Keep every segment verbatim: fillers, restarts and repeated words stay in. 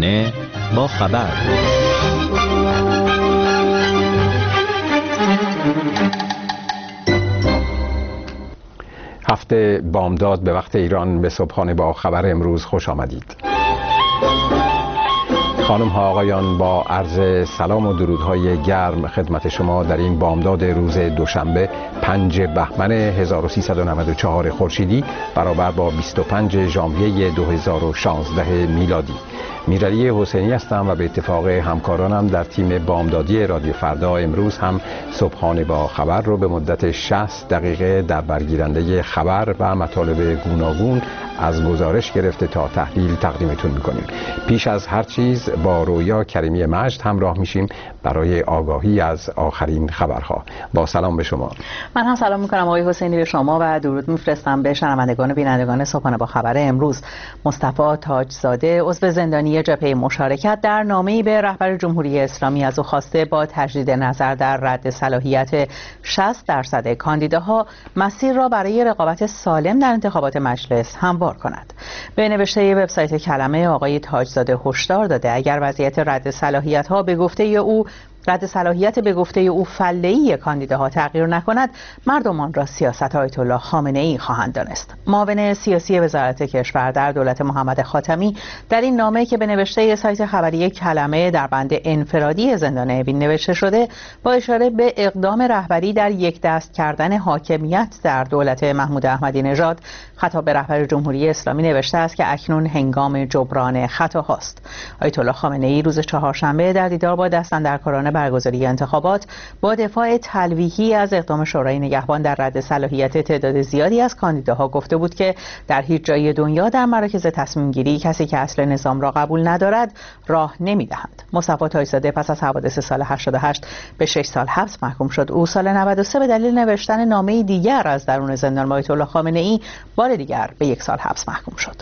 صبحانه با خبر. هفته بامداد به وقت ایران به صبحانه با خبر امروز خوش آمدید. خانم ها آقایان، با عرض سلام و درودهای گرم خدمت شما در این بامداد روز دوشنبه پنج بهمن هزار و سیصد و نود و چهار خورشیدی برابر با بیست و پنج ژانویه دو هزار و شانزده میلادی. میرعلی حسینی هستم و به اتفاق همکارانم در تیم بامدادی رادیو فردا امروز هم صبحانه با خبر رو به مدت شصت دقیقه در برگیرنده خبر و مطالب گوناگون از گزارش گرفته تا تحلیل تقدیمتون میکنیم. پیش از هر چیز با رویا کریمی مجد همراه میشیم برای آگاهی از آخرین خبرها. با سلام به شما. من هم سلام میکنم آقای حسینی به شما و درود میفرستم به شنوندگان و بینندگان صبحانه با خبر امروز. مصطفی تاجزاده عضو زندانی جبهه مشارکت در نامه‌ای به رهبر جمهوری اسلامی از او خواسته با تجدید نظر در رد صلاحیت شصت درصد کاندیداها مسیر را برای رقابت سالم در انتخابات مجلس هموار کند. به نوشته وبسایت کلمه آقای تاجزاده هشدار داده اگر وضعیت رد صلاحیت‌ها به گفته او رد صلاحیت به گفته او فله‌ای کاندیداها تغییر نکند، مردم آن را سیاست آیت الله خامنه‌ای خواهند دانست. معاون سیاسی وزارت کشور در دولت محمد خاتمی در این نامه که به نوشته سایت خبری کلمه در بند انفرادی زندان اوین نوشته شده، با اشاره به اقدام رهبری در یک دست کردن حاکمیت در دولت محمود احمدی نژاد خطاب به رهبر جمهوری اسلامی نوشته است که اکنون هنگام جبران خطاهاست. آیت الله خامنه‌ای روز چهارشنبه در دیدار با دستاندرکاران برگزاری انتخابات با دفاع تلویحی از اقدام شورای نگهبان در رد صلاحیت تعداد زیادی از کاندیداها گفته بود که در هیچ جای دنیا در مراکز تصمیم گیری کسی که اصل نظام را قبول ندارد راه نمیدهند. مصطفی تاجزاده پس از حوادث سال هشتاد و هشت به شش سال حبس محکوم شد. او سال نود و سه به دلیل نوشتن نامه دیگر از درون زندان با آیت الله خامنه‌ای بار دیگر به یک سال حبس محکوم شد.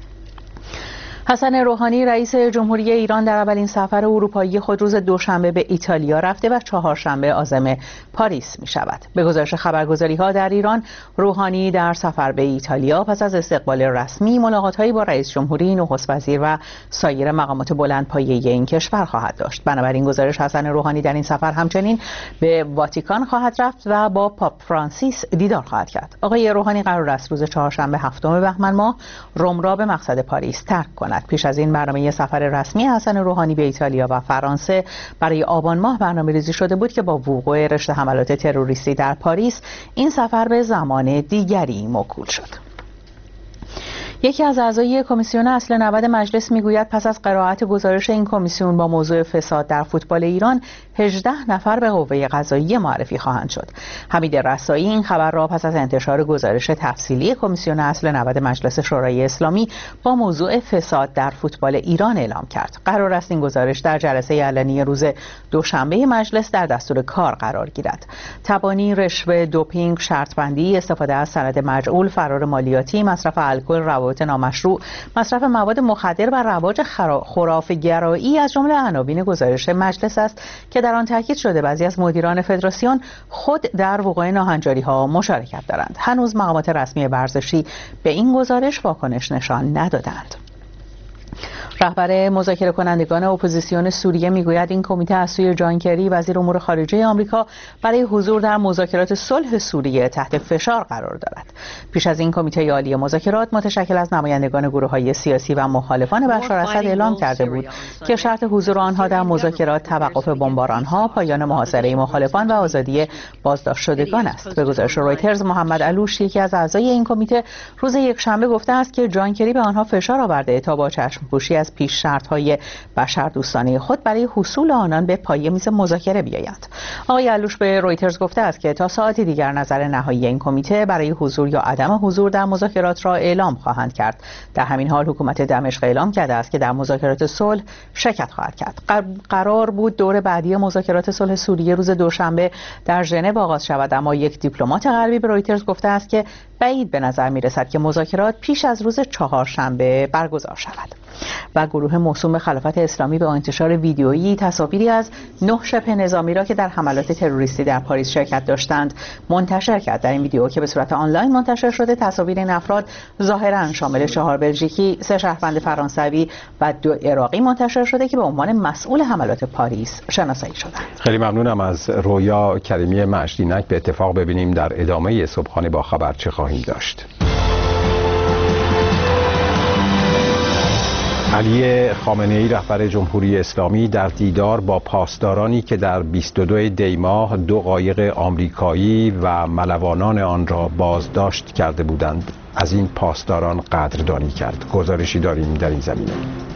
حسن روحانی رئیس جمهوری ایران در اولین سفر اروپایی خود روز دوشنبه به ایتالیا رفته و چهارشنبه عازم پاریس می شود. به گزارش خبرگزاری ها در ایران، روحانی در سفر به ایتالیا پس از استقبال رسمی ملاقات‌هایی با رئیس جمهوری، نخست وزیر و سایر مقامات بلندپایه این کشور خواهد داشت. بنابراین گزارش حسن روحانی در این سفر همچنین به واتیکان خواهد رفت و با پاپ فرانسیس دیدار خواهد کرد. آقای روحانی قرار است روز چهارشنبه هفتم بهمن ماه رم را به مقصد پاریس ترک کند. پیش از این برنامه سفر رسمی حسن روحانی به ایتالیا و فرانسه برای آبان ماه برنامه‌ریزی شده بود که با وقوع رشته حملات تروریستی در پاریس این سفر به زمان دیگری موکول شد. یکی از اعضای کمیسیون اصل نود مجلس میگوید پس از قرائت گزارش این کمیسیون با موضوع فساد در فوتبال ایران هجده نفر به قوه قضاییه معرفی خواهند شد. حمید رسایی این خبر را پس از انتشار گزارش تفصیلی کمیسیون اصل نود مجلس شورای اسلامی با موضوع فساد در فوتبال ایران اعلام کرد. قرار است این گزارش در جلسه علنی روز دوشنبه مجلس در دستور کار قرار گیرد. تبانی، رشوه، دوپینگ، شرطبندی، استفاده از سند مجعول، فرار مالیاتی، مصرف الکل، روابط نامشروع، مصرف مواد مخدر و رواج خرافه‌گرایی از جمله عناوین گزارش مجلس است که در آن تاکید شده بعضی از مدیران فدراسیون خود در وقوع ناهنجاری‌ها مشارکت دارند. هنوز مقامات رسمی ورزشی به این گزارش واکنش نشان ندادند. رهبر مذاکره کنندگان اپوزیسیون سوریه میگوید این کمیته از سوی جان کری وزیر امور خارجه آمریکا برای حضور در مذاکرات صلح سوریه تحت فشار قرار دارد. پیش از این کمیته عالی مذاکرات متشکل از نمایندگان گروه‌های سیاسی و مخالفان بشار اسد اعلام کرده بود که شرط حضور آنها در مذاکرات توقف بمباران‌ها، پایان محاصره مخالفان و آزادی بازداشت شدگان است. به گزارش رویترز، محمد علوش یکی از اعضای این کمیته روز یکشنبه گفته است که جان کری به آنها فشار آورده تا با چشم‌پوشی از پیش شرط‌های بشردوستانه خود برای حصول آنان به پای میز مذاکره بیایند. آقای علوش به رویترز گفته است که تا ساعتی دیگر نظر نهایی این کمیته برای حضور یا عدم حضور در مذاکرات را اعلام خواهند کرد. در همین حال حکومت دمشق اعلام کرده است که در مذاکرات صلح شرکت خواهد کرد. قرار بود دور بعدی مذاکرات صلح سوریه روز دوشنبه در ژنو آغاز شود، اما یک دیپلمات غربی به رویترز گفته است که بعید به نظر می‌رسد که مذاکرات پیش از روز چهارشنبه برگزار شود. و گروه موسوم به خلافت اسلامی با انتشار ویدیویی تصاویری از نه شبه نظامی را که در حملات تروریستی در پاریس شرکت داشتند منتشر کرد. در این ویدیو که به صورت آنلاین منتشر شده، تصاویر این افراد ظاهراً شامل چهار بلژیکی، سه شهروند فرانسوی و دو عراقی منتشر شده که به عنوان مسئول حملات پاریس شناسایی شدند. خیلی ممنونم از رویا کریمی مجدینک. به اتفاق ببینیم در ادامه صبحانه با خبر چه خواهیم داشت. علی خامنه‌ای رهبر جمهوری اسلامی در دیدار با پاسدارانی که در بیست و دو دی ماه دو قایق آمریکایی و ملوانان آن را بازداشت کرده بودند از این پاسداران قدردانی کرد. گزارشی داریم در این زمینه.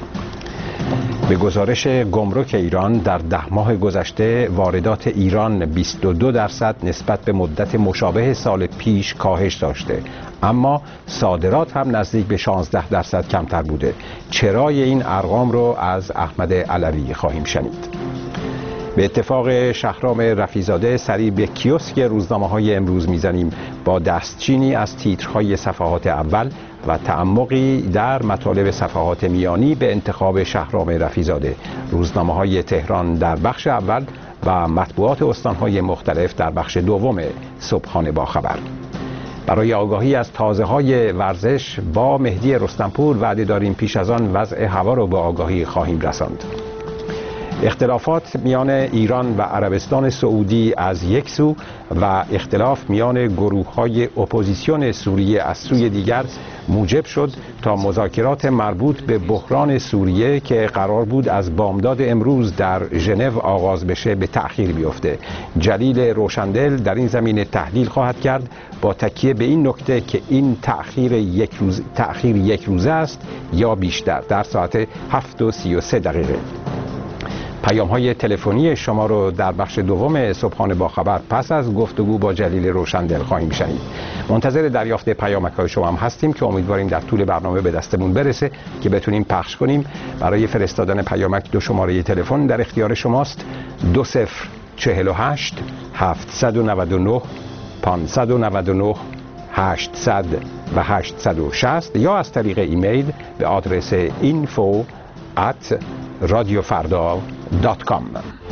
به گزارش گمرک ایران در ده ماه گذشته واردات ایران بیست و دو درصد نسبت به مدت مشابه سال پیش کاهش داشته، اما صادرات هم نزدیک به شانزده درصد کمتر بوده. چرای این ارقام رو از احمد علوی خواهیم شنید. به اتفاق شهرام رفیزاده سریع به کیوسک روزنامه‌های امروز میزنیم با دستچینی از تیترهای صفحات اول و تعمقی در مطالب صفحات میانی به انتخاب شهرام رفیزاده. روزنامه‌های تهران در بخش اول و مطبوعات استان‌های مختلف در بخش دوم صبحانه با خبر. برای آگاهی از تازه‌های ورزش با مهدی رستمپور وعده داریم پیش از آن وضع هوا رو به آگاهی خواهیم رساند. اختلافات میان ایران و عربستان سعودی از یک سو و اختلاف میان گروه‌های اپوزیسیون سوریه از سوی دیگر موجب شد تا مذاکرات مربوط به بحران سوریه که قرار بود از بامداد امروز در ژنو آغاز بشه به تأخیر بیفته. جلیل روشندل در این زمینه تحلیل خواهد کرد با تکیه به این نکته که این تأخیر یک روز تأخیر یک روزه است یا بیشتر. در ساعت هفت و سی و سه دقیقه پیام های تلفنی شما رو در بخش دوم صبحانه با خبر پس از گفتگو با جلیل روشندل خواهیم شنید. منتظر دریافت پیامک های شما هم هستیم که امیدواریم در طول برنامه به دستمون برسه که بتونیم پخش کنیم. برای فرستادن پیامک دو شماره تلفن در اختیار شماست: دو صفر چهل و هشت هفتصد و نود و نه پانصد و نود و نه هشتصد و هشتصد و شصت یا از طریق ایمیل به آدرس اینفو ات رادیو فردا دات کام.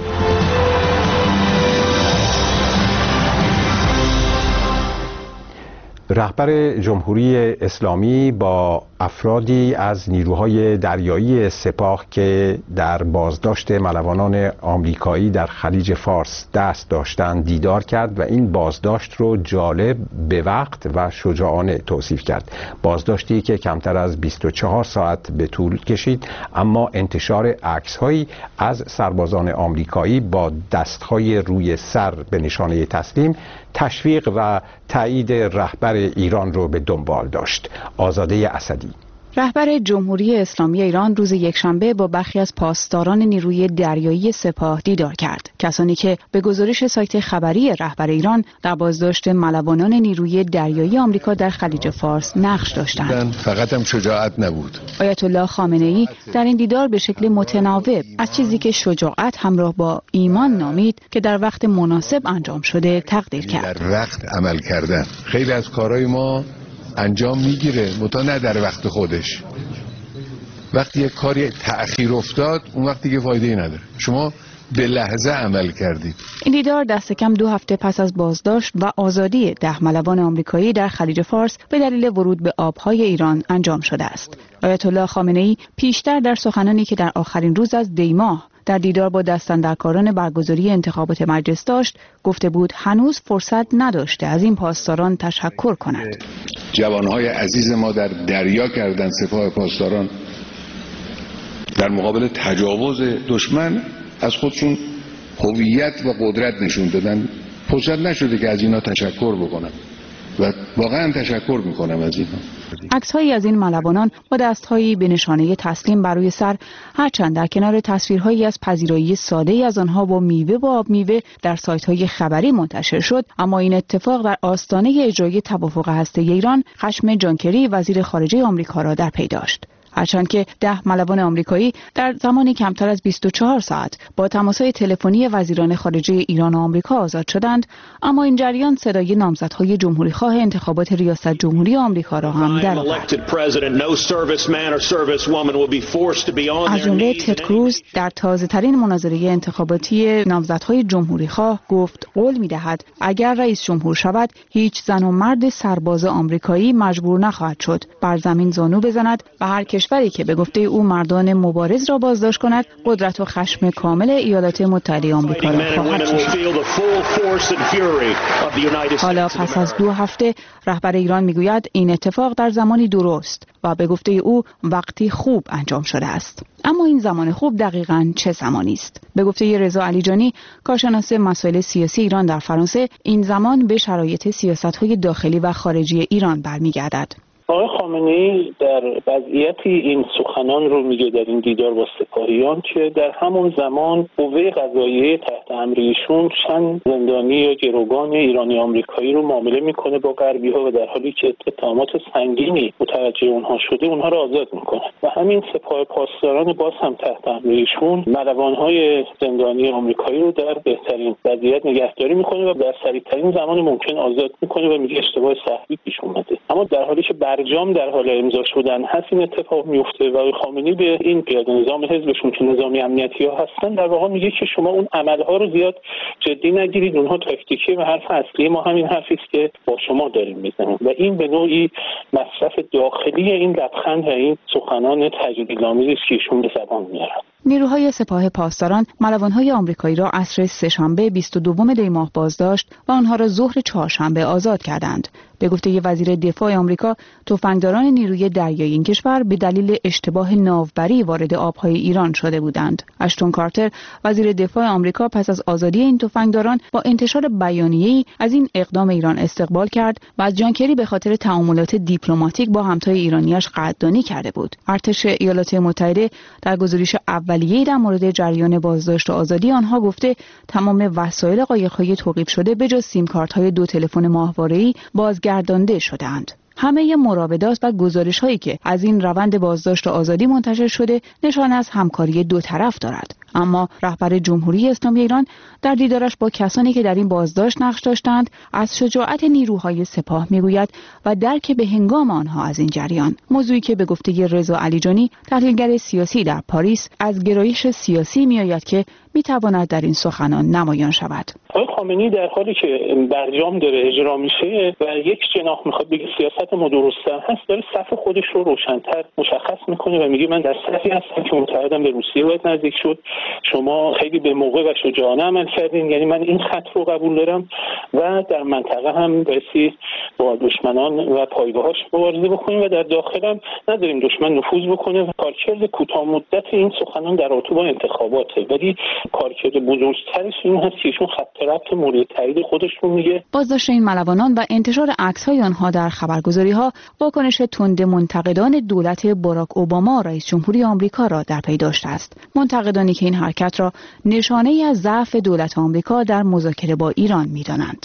رهبر جمهوری اسلامی با افرادی از نیروهای دریایی سپاه که در بازداشت ملوانان آمریکایی در خلیج فارس دست داشتند دیدار کرد و این بازداشت رو جالب، به وقت و شجاعانه توصیف کرد. بازداشتی که کمتر از بیست و چهار ساعت به طول کشید، اما انتشار عکس‌هایی از سربازان آمریکایی با دست‌های روی سر به نشانه تسلیم تشویق و تایید رهبر ایران رو به دنبال داشت. آزاده اسدی رهبر جمهوری اسلامی ایران روز یکشنبه با برخی از پاسداران نیروی دریایی سپاه دیدار کرد. کسانی که به گزارش سایت خبری رهبر ایران در بازداشت ملوانان نیروی دریایی آمریکا در خلیج فارس نقش داشتند. فقط هم شجاعت نبود. آیت الله خامنه‌ای در این دیدار به شکل متناوب از چیزی که شجاعت همراه با ایمان نامید که در وقت مناسب انجام شده تقدیر کرد. در وقت عمل کردن. خیلی از کارهای ما انجام میگیره، متا نه در وقت خودش. وقتی یک کاری تأخیر افتاد اون وقتی که فایده ای نداره. شما به لحظه عمل کردید. این دیدار دست کم دو هفته پس از بازداشت و آزادی ده ملوان آمریکایی در خلیج فارس به دلیل ورود به آبهای ایران انجام شده است. آیت الله خامنه‌ای پیشتر در سخنانی که در آخرین روز از دی ماه در دیدار با دستاندرکاران برگزاری انتخابات مجلس داشت گفته بود هنوز فرصت نداشته از این پاسداران تشکر کند. جوانهای عزیز ما در دریا کردن، سپاه پاسداران در مقابل تجاوز دشمن از خودشون هویت و قدرت نشون دادن. فرصت نشده که از اینا تشکر بکنم و واقعا تشکر میکنم از اینها. عکس‌هایی از این ملوانان با دست‌هایی به نشانه تسلیم بر روی سر، هرچند در کنار تصویرهایی از پذیرایی ساده‌ای از آنها با میوه و آب میوه در سایت‌های خبری منتشر شد، اما این اتفاق در آستانه اجرای توافق هسته‌ای ایران خشم جان کری وزیر خارجه آمریکا را در پی داشت. هرچند که ده ملوان آمریکایی در زمانی کمتر از بیست و چهار ساعت با تماس‌های تلفنی وزیران خارجه ایران و آمریکا آزاد شدند، اما این جریان صدای نامزدهای جمهوریخواه انتخابات ریاست جمهوری آمریکا را هم درآورد. از جمله تد کروز در تازه‌ترین مناظره انتخاباتی نامزدهای جمهوریخواه گفت قول می‌دهد اگر رئیس جمهور شود هیچ زن و مرد سرباز آمریکایی مجبور نخواهد شد بر زمین زانو بزند و هر کشوری که به گفته او مردان مبارز را بازداشت کند قدرت و خشم کامل ایالات متحده آمریکا را خواهد شنید. حالا پس از دو هفته رهبر ایران میگوید این اتفاق در زمانی درست و به گفته او وقتی خوب انجام شده است. اما این زمان خوب دقیقاً چه زمانی است؟ به گفته رضا علیجانی، کارشناس مسائل سیاسی ایران در فرانسه، این زمان به شرایط سیاست‌های داخلی و خارجی ایران برمیگردد. آقای خامنه‌ای در وضعیتی این سخنان رو میگه در این دیدار با سپاهیان که در همون زمان قوه قضاییه تحت امر ایشون چند زندانی یا گروگان ایرانی آمریکایی رو معامله میکنه با غربی‌ها و در حالی که اتهامات سنگینی متوجه اونها شده اونها رو آزاد میکنه و همین سپاه پاسداران باز هم تحت امر ایشون ملوان‌های زندانی آمریکایی رو در بهترین وضعیت نگهداری میکنه و در سریع‌ترین زمان ممکن آزاد میکنه و میگه اشتباه سختی پیش اومده. اما در حالی که برجام در حال امضا شدن هست این اتفاق میفته و آقای خامنه‌ای به این پیاده نظام حزبشون که نظامی امنیتی ها هستن در واقع میگه که شما اون عملها رو زیاد جدی نگیرید، اونها تاکتیکی و حرف اصلی ما همین حرفی است که با شما داریم میزنیم و این به نوعی مصرف داخلی این لبخند و این سخنان تجلیل‌آمیزی است که ایشون به زبان میارن. نیروهای سپاه پاسداران ملوان‌های آمریکایی را عصر سه‌شنبه بیست و دوم دی ماه بازداشت و آنها را ظهر چهارشنبه آزاد کردند. به گفته وزیر دفاع آمریکا، تفنگداران نیروی دریایی این کشور به دلیل اشتباه ناوبری وارد آبهای ایران شده بودند. اشتون کارتر، وزیر دفاع آمریکا، پس از آزادی این تفنگداران با انتشار بیانیه‌ای از این اقدام ایران استقبال کرد و از جان کری به خاطر تعاملات دیپلماتیک با همتای ایرانیش قدردانی کرده بود. ارتش ایالات متحده در گزارش اولیه‌ای در مورد جریان بازداشت و آزادی آنها گفته تمام وسایل قایق‌های توقیف شده به جز سیم کارت‌های دو تلفن ماهواره‌ای بازگردانده شدند. همه مراودات و گزارش‌هایی که از این روند بازداشت و آزادی منتشر شده نشان از همکاری دو طرف دارد. اما رهبر جمهوری اسلامی ایران در دیدارش با کسانی که در این بازداشت نقش داشتند از شجاعت نیروهای سپاه میگوید و درک به هنگام آنها از این جریان، موضوعی که به گفته رضا علیجانی، تحلیلگر سیاسی در پاریس، از گرایش سیاسی میآید که میتواند در این سخنان نمایان شود. آقای خامنه‌ای در حالی که برجام داره اجرا میشه و یک جناح میخواد بگه سیاست ما درست‌تر هست، داره صف خودش رو روشن‌تر مشخص میکنه و میگه من در صفی هستم که معتقدم به روسیه باید نزدیک شد. شما خیلی به موقع و شجاعانه عمل کردین، یعنی من این خط رو قبول دارم و در منطقه هم بایستی با دشمنان و پایگاهاش مبارزه بکنیم و در داخل هم نداریم دشمن نفوذ بکنه. و کارکرد کوتاه مدت این سخنان در رابطه با انتخاباته، ولی کارکرد بزرگترش این هست که ایشون خط ربط مورد تایید خودش رو میگه. بازداشت این ملوانان و انتشار عکس‌های آنها در خبرگزاری‌ها واکنش تند منتقدان دولت باراک اوباما رئیس جمهوری آمریکا را در پی داشته است. منتقدانی که این حرکت را نشانه‌ای از ضعف دولت آمریکا در مذاکره با ایران می‌دانند.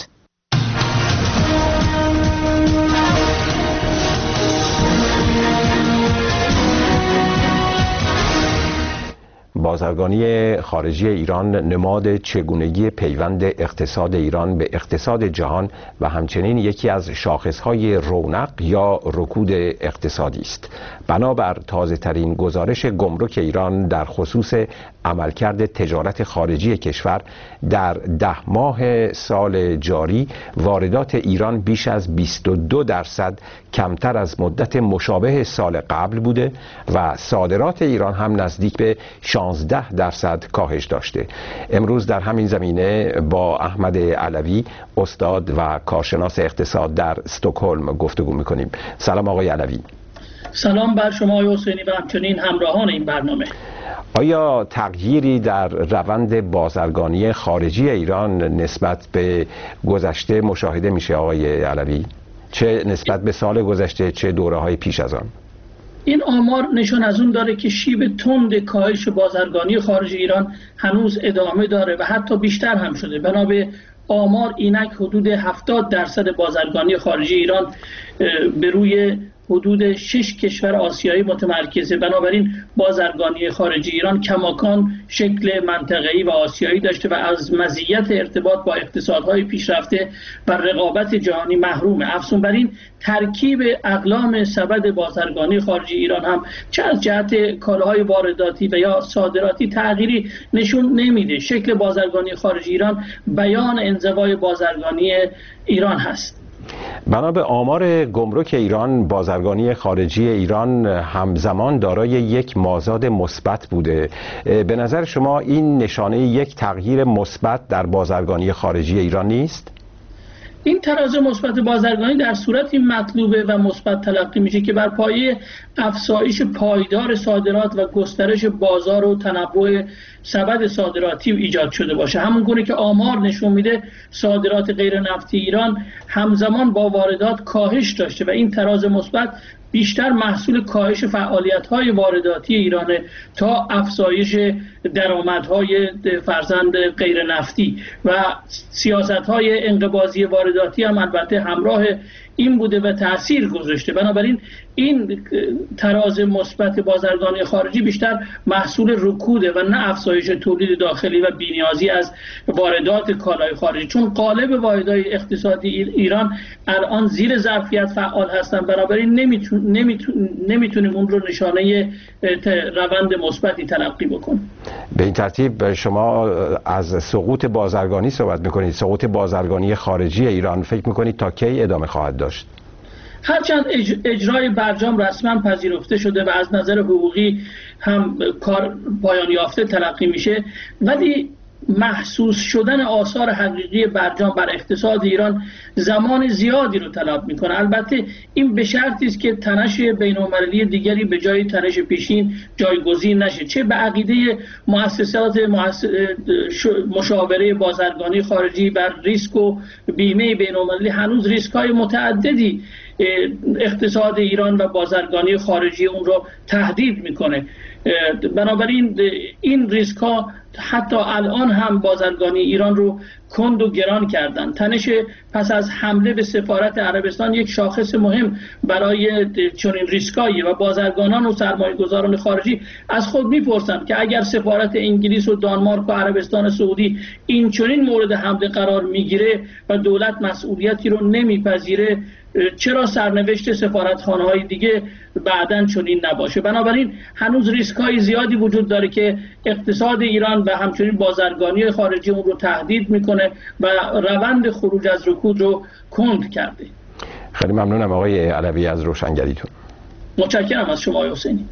بازرگانی خارجی ایران نماد چگونگی پیوند اقتصاد ایران به اقتصاد جهان و همچنین یکی از شاخصهای رونق یا رکود اقتصادی است. بنابر تازه ترین گزارش گمرک ایران در خصوص عملکرد تجارت خارجی کشور، در ده ماه سال جاری واردات ایران بیش از بیست و دو درصد کمتر از مدت مشابه سال قبل بوده و صادرات ایران هم نزدیک به شانزده درصد کاهش داشته. امروز در همین زمینه با احمد علوی، استاد و کارشناس اقتصاد در استکهلم گفتگو می‌کنیم. سلام آقای علوی. سلام بر شما آقای حسینی و همچنین همراهان این برنامه. آیا تغییری در روند بازرگانی خارجی ایران نسبت به گذشته مشاهده میشه آقای علوی؟ چه نسبت به سال گذشته چه دوره‌های پیش از آن؟ این آمار نشان از اون داره که شیب تند کاهش بازرگانی خارجی ایران هنوز ادامه داره و حتی بیشتر هم شده. بنا به آمار اینک حدود هفتاد درصد بازرگانی خارجی ایران به روی حدود شش کشور آسیایی متمرکزه. بنابراین بازرگانی خارجی ایران کماکان شکل منطقه‌ای و آسیایی داشته و از مزیت ارتباط با اقتصادهای پیشرفته و رقابت جهانی محرومه. افزون بر این ترکیب اقلام سبد بازرگانی خارجی ایران هم چه از جهت کالاهای وارداتی و یا صادراتی تغییری نشون نمیده. شکل بازرگانی خارجی ایران بیان انزوای بازرگانی ایران هست. بنا به آمار گمرک ایران، بازرگانی خارجی ایران همزمان دارای یک مازاد مثبت بوده. به نظر شما این نشانه یک تغییر مثبت در بازرگانی خارجی ایران نیست؟ این تراز مثبت بازرگانی در صورتی مطلوبه و مثبت تلقی میشه که بر پایه افزایش پایدار صادرات و گسترش بازار و تنوع سبد صادراتی ایجاد شده باشه. همون گونه که آمار نشون میده صادرات غیر نفتی ایران همزمان با واردات کاهش داشته و این تراز مثبت بیشتر محصول کاهش فعالیت‌های وارداتی ایرانه تا افزایش درآمدهای فرزند غیر نفتی و سیاست‌های انقباضی وارداتی هم البته همراه این بوده و تأثیر گذاشته. بنابراین این تراز مثبت بازرگانی خارجی بیشتر محصول رکوده و نه افزایش تولید داخلی و بی‌نیازی از واردات کالای خارجی، چون قالب واحدهای اقتصادی ایران الان زیر ظرفیت فعال هستن. بنابراین نمیتون نمیتون نمیتونیم اون رو نشانه روند مثبتی تلقی بکنیم. به این ترتیب شما از سقوط بازرگانی صحبت میکنید. سقوط بازرگانی خارجی ایران فکر میکنید تا کی ادامه خواهد داشت؟ هرچند اجرای برجام رسما پذیرفته شده و از نظر حقوقی هم کار پایان یافته تلقی میشه، ولی محسوس شدن آثار حقیقی برجام بر اقتصاد ایران زمان زیادی رو طلب میکنه. البته این به شرطی است که تنش بین‌المللی دیگری به جای تنش پیشین جایگزین نشه، چه به عقیده مؤسسات مشاوره بازرگانی خارجی بر ریسک و بیمه بین‌المللی. هنوز ریسک‌های متعددی اقتصاد ایران و بازرگانی خارجی اون رو تهدید میکنه. بنابراین این ریسک ها حتی الان هم بازرگانی ایران رو کند و گران کردن. تنش پس از حمله به سفارت عربستان یک شاخص مهم برای چنین ریسکایی و بازرگانان و سرمایه‌گذاران خارجی از خود میپرسند که اگر سفارت انگلیس و دانمارک و عربستان سعودی این چنین مورد حمله قرار میگیره و دولت مسئولیتی رو نمیپذیره، چرا سرنوشت سفارتخانه‌های دیگه بعداً چنین نباشه؟ بنابراین هنوز ریسک‌های زیادی وجود داره که اقتصاد ایران و همچنین بازرگانی خارجی اون رو تهدید میکنه و روند خروج از رکود رو کند کرده. خیلی ممنونم آقای علوی از روشنگریتون. متشکرم از شما آقای حسینی.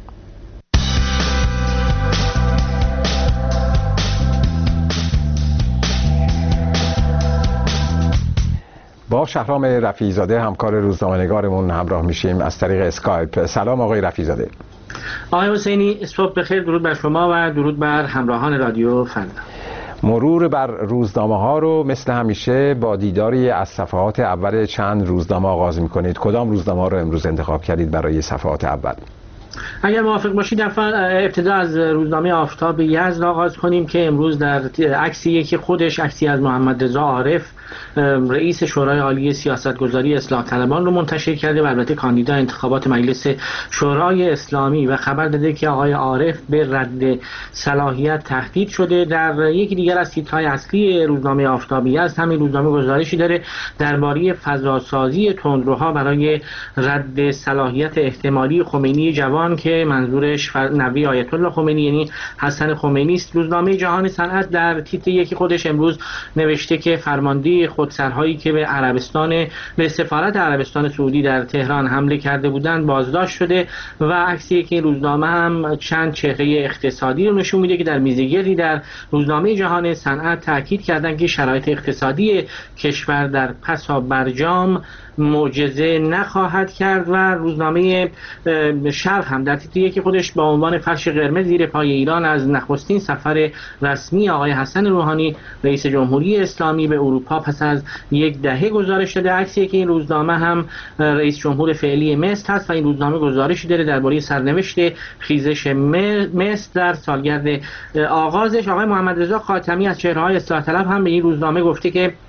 با شهرام رفیعی‌زاده همکار روزنامه‌نگارمون همراه میشیم از طریق اسکایپ. سلام آقای رفیعی‌زاده. آقای حسینی، صبح بخیر. درود بر شما و درود بر همراهان رادیو فردا. مرور بر روزنامه ها رو مثل همیشه با دیداری از صفحات اول چند روزنامه آغاز میکنید. کدام روزنامه رو امروز انتخاب کردید برای صفحات اول؟ اگر موافق باشید ابتدا از روزنامه آفتاب یزد آغاز کنیم که امروز در عکسی که خودش عکسی از محمد رضا عارف رئیس شورای عالی سیاستگذاری اصلاح طلبان رو منتشر کرده و البته کاندیدا انتخابات مجلس شورای اسلامی و خبر داده که آقای عارف به رد صلاحیت تهدید شده. در یکی دیگر از تیترهای اصلی روزنامه آفتاب یزد همین روزنامه گزارشی داره درباره فضاسازی تندروها برای رد صلاحیت احتمالی خمینی جوان که منظورش نوی آیت الله خمینی یعنی حسن خمینی است. روزنامه جهان صنعت در تیتر یکی خودش امروز نوشته که فرمانده خودسرهایی که به عربستان به سفارت عربستان سعودی در تهران حمله کرده بودند بازداشت شده و عکسی که روزنامه هم چند چهره اقتصادی رو نشون میده که در میزگردی در روزنامه جهان صنعت تاکید کردند که شرایط اقتصادی کشور در پسا برجام معجزه نخواهد کرد و روزنامه شرق هم در تیتر یکی خودش با عنوان فرش قرمز زیر پای ایران از نخستین سفر رسمی آقای حسن روحانی رئیس جمهوری اسلامی به اروپا پس از یک دهه گزارش داده. عکسی که این روزنامه هم رئیس جمهور فعلی مصر هست و این روزنامه گزارشی داره درباره سرنوشت خیزش مصر در سالگرد آغازش. آقای محمد رضا خاتمی از چهره‌های اصلاح طلب هم به این روزنامه گفته که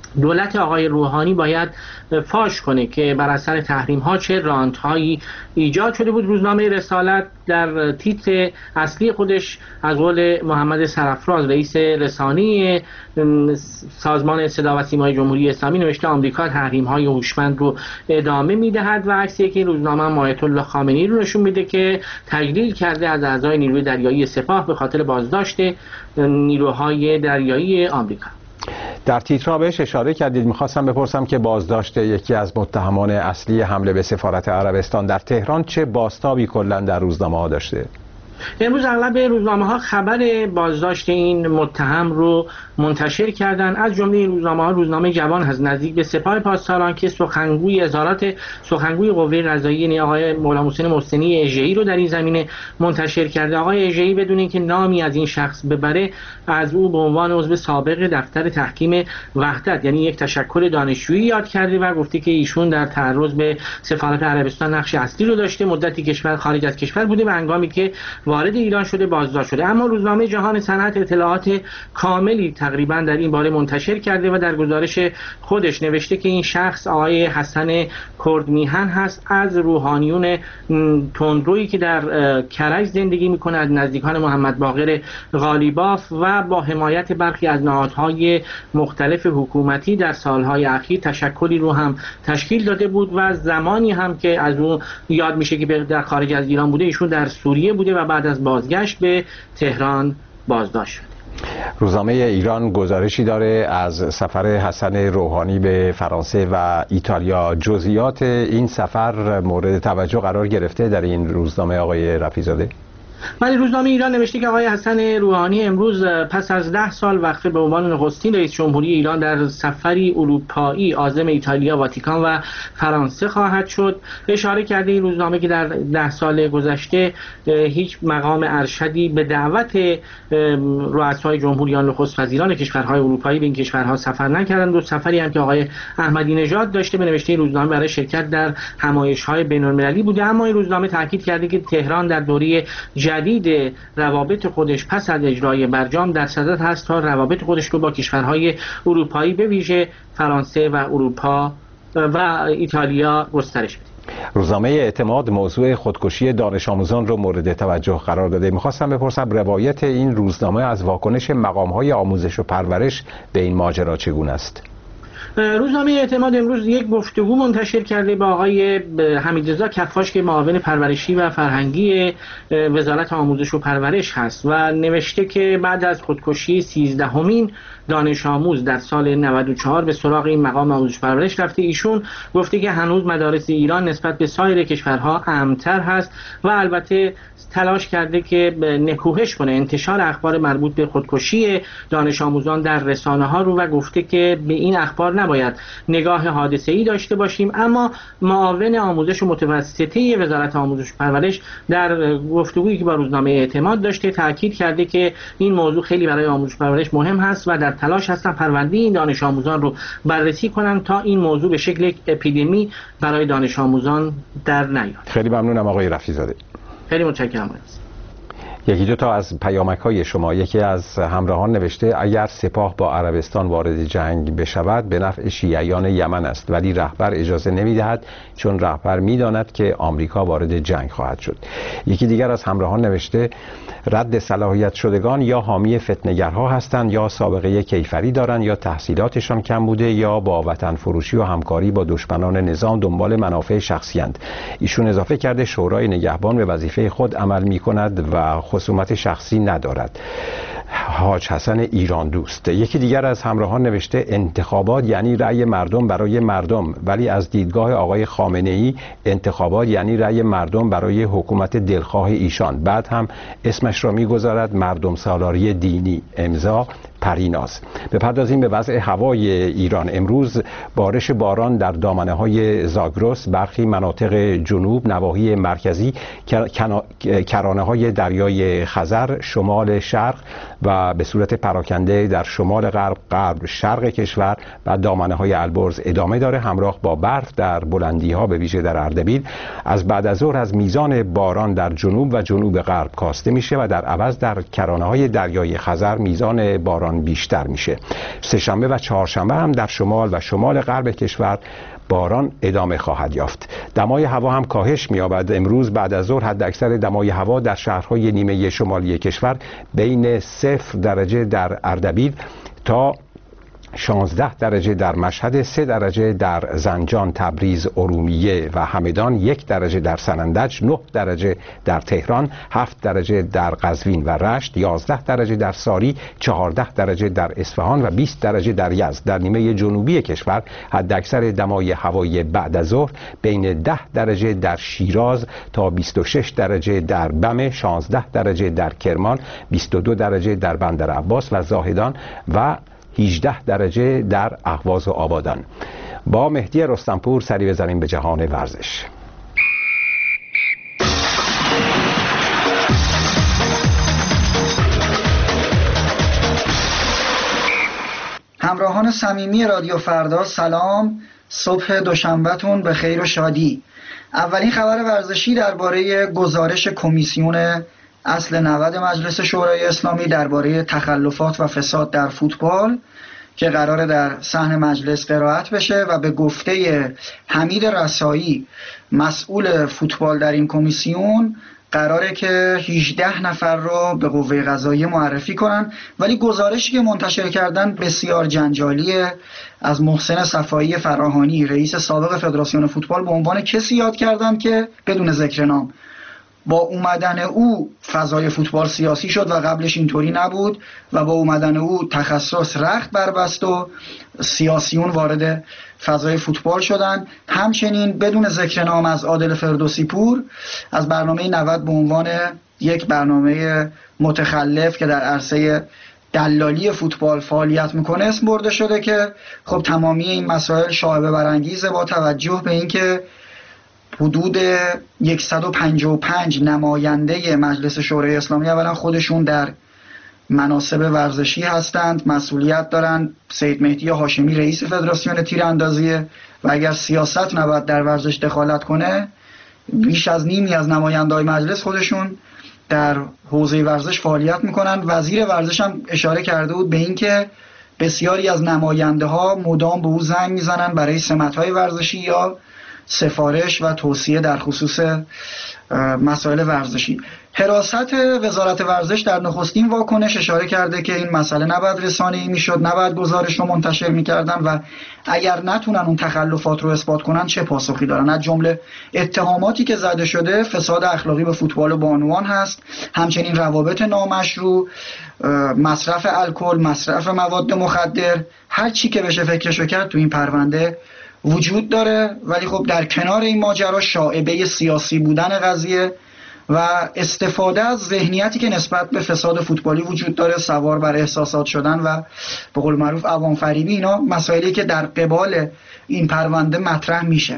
دولت آقای روحانی باید فاش کنه که بر اثر تحریم ها چه رانت‌هایی ایجاد شده بود. روزنامه رسالت در تیتر اصلی خودش از قول محمد سرافراز رئیس رسانه سازمان صدا و سیمای جمهوری اسلامی نوشته آمریکا تحریم های هوشمند رو ادامه میدهد و عکسی که روزنامه آیت الله خامنه‌ای رو نشون میده که تجلیل کرده از اعضای نیروی دریایی سپاه به خاطر بازداشت نیروهای دریایی آمریکا. در تیترها بهش اشاره کردید، میخواستم بپرسم که بازداشت یکی از متهمان اصلی حمله به سفارت عربستان در تهران چه بازتابی کلا در روزنامه ها داشته؟ امروز اغلب روزنامه ها خبر بازداشت این متهم رو منتشر کردن. از جمله این روزنامه ها روزنامه جوان هست نزدیک به سپاه پاسداران که سخنگوی وزارت سخنگوی قوه قضاییه یعنی آقای مولا محسن محسنی اژه‌ای رو در این زمینه منتشر کرده. آقای اژه‌ای بدون اینکه نامی از این شخص ببره از او به عنوان عضو سابق دفتر تحکیم وحدت یعنی یک تشکل دانشجویی یاد کرده و گفته که ایشون در تعرض به سفارت عربستان نقش اصلی رو داشته، مدتی کشور خارج از کشور بوده و هنگامی که وارد ایران شده بازداشت شده. اما روزنامه جهان صنعت اطلاعات کاملی تقریبا در این باره منتشر کرده و در گزارش خودش نوشته که این شخص آقای حسن کردمیهن هست، از روحانیون تندرویی که در کرج زندگی میکنه، از نزدیکان محمد باقر غالیباف و با حمایت برخی از نهادهای مختلف حکومتی در سالهای اخیر تشکلی رو هم تشکیل داده بود و زمانی هم که از اون یاد میشه که در خارج از ایران بوده، ایشون در سوریه بوده و بعد از بازگشت به تهران بازداشت شده. روزنامه ایران گزارشی داره از سفر حسن روحانی به فرانسه و ایتالیا. جزئیات این سفر مورد توجه قرار گرفته در این روزنامه آقای رفیع‌زاده؟ ولی روزنامه ایران نوشته که آقای حسن روحانی امروز پس از ده سال وقفه به عنوان نخستین رئیس جمهوری ایران در سفری اروپایی عازم ایتالیا، واتیکان و فرانسه خواهد شد. اشاره کرده این روزنامه که در ده سال گذشته هیچ مقام ارشدی به دعوت رؤسای جمهوریان نخست وزیران کشورهای اروپایی به این کشورها سفر نکردند. دو سفری هم که آقای احمدی نژاد داشته به نوشته این روزنامه برای شرکت در همایش‌های بین‌المللی بوده. اما این روزنامه تاکید کرده که تهران در دوره جدید روابط خودش پس از اجرای برجام در صدد هست تا روابط خودش رو با کشورهای اروپایی به ویژه فرانسه و اروپا و ایتالیا گسترش بده. روزنامه اعتماد موضوع خودکشی دانش آموزان رو مورد توجه قرار داده. میخواستم بپرسم روایت این روزنامه از واکنش مقام‌های آموزش و پرورش به این ماجرا چگونه است؟ روزنامه اعتماد امروز یک گفتگو منتشر کرده با آقای حمیدرضا کفاش که معاون پرورشی و فرهنگی وزارت آموزش و پرورش هست و نوشته که بعد از خودکشی سیزدهمین دانش آموز در سال نود و چهار به سراغ این مقام آموزش و پرورش رفته. ایشون گفته که هنوز مدارس ایران نسبت به سایر کشورها امن‌تر هست و البته تلاش کرده که نکوهش کنه انتشار اخبار مربوط به خودکشی دانش آموزان در رسانه‌ها رو و گفته که به این اخبار نباید نگاه حادثه‌ای داشته باشیم. اما معاون آموزش و متوسطه وزارت آموزش و پرورش در گفتگویی که با روزنامه اعتماد داشته تاکید کرده که این موضوع خیلی برای آموزش و پرورش مهم هست و در تلاش هستن پرونده این دانش آموزان رو بررسی کنن تا این موضوع به شکل اپیدمی برای دانش آموزان در نیاد. خیلی ممنونم آقای رفیع‌زاده. خیلی متشکرم. یکی دو تا از پیامک‌های شما. یکی از همراهان نوشته اگر سپاه با عربستان وارد جنگ بشود به نفع شیعیان یمن است، ولی رهبر اجازه نمی‌دهد چون رهبر می‌داند که آمریکا وارد جنگ خواهد شد. یکی دیگر از همراهان نوشته رد صلاحیت شدگان یا حامی فتنه‌گرها هستند یا سابقه کیفری دارند یا تحصیلاتشان کم بوده یا با وطن فروشی و همکاری با دشمنان نظام دنبال منافع شخصی اند. ایشون اضافه کرده شورای نگهبان به وظیفه خود عمل می‌کند و خصومت شخصی ندارد. حاج حسن ایران دوست. یکی دیگر از همراهان نوشته انتخابات یعنی رأی مردم برای مردم، ولی از دیدگاه آقای خامنه‌ای انتخابات یعنی رأی مردم برای حکومت دلخواه ایشان. بعد هم اسمش را میگذارد مردم سالاری دینی. امضا پریناز. بپردازیم به وضع هوای ایران. امروز بارش باران در دامنه های زاگرس، برخی مناطق جنوب، نواحی مرکزی، کرانه های دریای خزر، شمال شرق و به صورت پراکنده در شمال غرب، غرب شرق کشور و دامنه های البرز ادامه داره، همراه با برف در بلندی ها به ویژه در اردبیل. از بعد از ظهر از میزان باران در جنوب و جنوب غرب کاسته میشه و در عوض در کرانه های دریای خزر میزان باران باران بیشتر میشه. سه‌شنبه و چهارشنبه هم در شمال و شمال غرب کشور باران ادامه خواهد یافت. دمای هوا هم کاهش می‌یابد. امروز بعد از ظهر حد اکثر دمای هوا در شهرهای نیمه شمالی کشور بین صفر درجه در اردبیل تا شانزده درجه در مشهد، سه درجه در زنجان، تبریز، ارومیه و همدان، یک درجه در سنندج، نه درجه در تهران، هفت درجه در قزوین و رشت، یازده درجه در ساری، چهارده درجه در اصفهان و بیست درجه در یزد. در نیمه جنوبی کشور حداکثر دمای هوای بعد از ظهر بین ده درجه در شیراز تا بیست و شش درجه در بم، شانزده درجه در کرمان، بیست و دو درجه در بندرعباس و زاهدان و هجده درجه در اهواز و آبادان. با مهدی رستمپور سری بزنیم به جهان ورزش. همراهان صمیمی رادیو فردا، سلام. صبح دوشنبهتون به خیر و شادی. اولین خبر ورزشی درباره گزارش کمیسیون اصل نود مجلس شورای اسلامی درباره تخلفات و فساد در فوتبال که قراره در صحن مجلس قرائت بشه و به گفته حمید رسایی مسئول فوتبال در این کمیسیون قراره که هجده نفر رو به قوه قضاییه معرفی کنن، ولی گزارشی که منتشر کردن بسیار جنجالیه. از محسن صفایی فراهانی رئیس سابق فدراسیون فوتبال به عنوان کسی یاد کردن که بدون ذکر نام با اومدن او فضای فوتبال سیاسی شد و قبلش اینطوری نبود و با اومدن او تخصص رخت بربست و سیاسیون وارد فضای فوتبال شدن. همچنین بدون ذکر نام از عادل فردوسی پور از برنامه نود به عنوان یک برنامه متخلف که در عرصه دلالی فوتبال فعالیت میکنه اسم برده شده که خب تمامی این مسائل شایبه برانگیزه با توجه به اینکه حدود صد و پنجاه و پنج نماینده مجلس شورای اسلامی اولا خودشون در مناصب ورزشی هستند، مسئولیت دارند. سید مهدی هاشمی رئیس فدراسیون تیراندازیه و اگر سیاست نباید در ورزش دخالت کنه، بیش از نیمی از نماینده‌های مجلس خودشون در حوزه ورزش فعالیت میکنن. وزیر ورزش هم اشاره کرده بود به اینکه بسیاری از نماینده‌ها مدام به او زنگ میزنن برای سمت‌های ورزشی یا سفارش و توصیه در خصوص مسائل ورزشی. حراست وزارت ورزش در نخستین واکنش اشاره کرده که این مسئله نباید رسانه‌ای میشد، نباید گزارش رو منتشر میکردن و اگر نتونن اون تخلفات رو اثبات کنن چه پاسخی دارن. از جمله اتهاماتی که زده شده فساد اخلاقی به فوتبال و بانوان هست، همچنین روابط نامشروع، مصرف الکل، مصرف مواد مخدر، هر چی که بشه فکرشو کرد تو این پرونده وجود داره. ولی خب در کنار این ماجرا شائبه سیاسی بودن قضیه و استفاده از ذهنیتی که نسبت به فساد فوتبالی وجود داره، سوار بر احساسات شدن و به قول معروف عوام فریبی، اینا مسائلی که در قبال این پرونده مطرح میشه.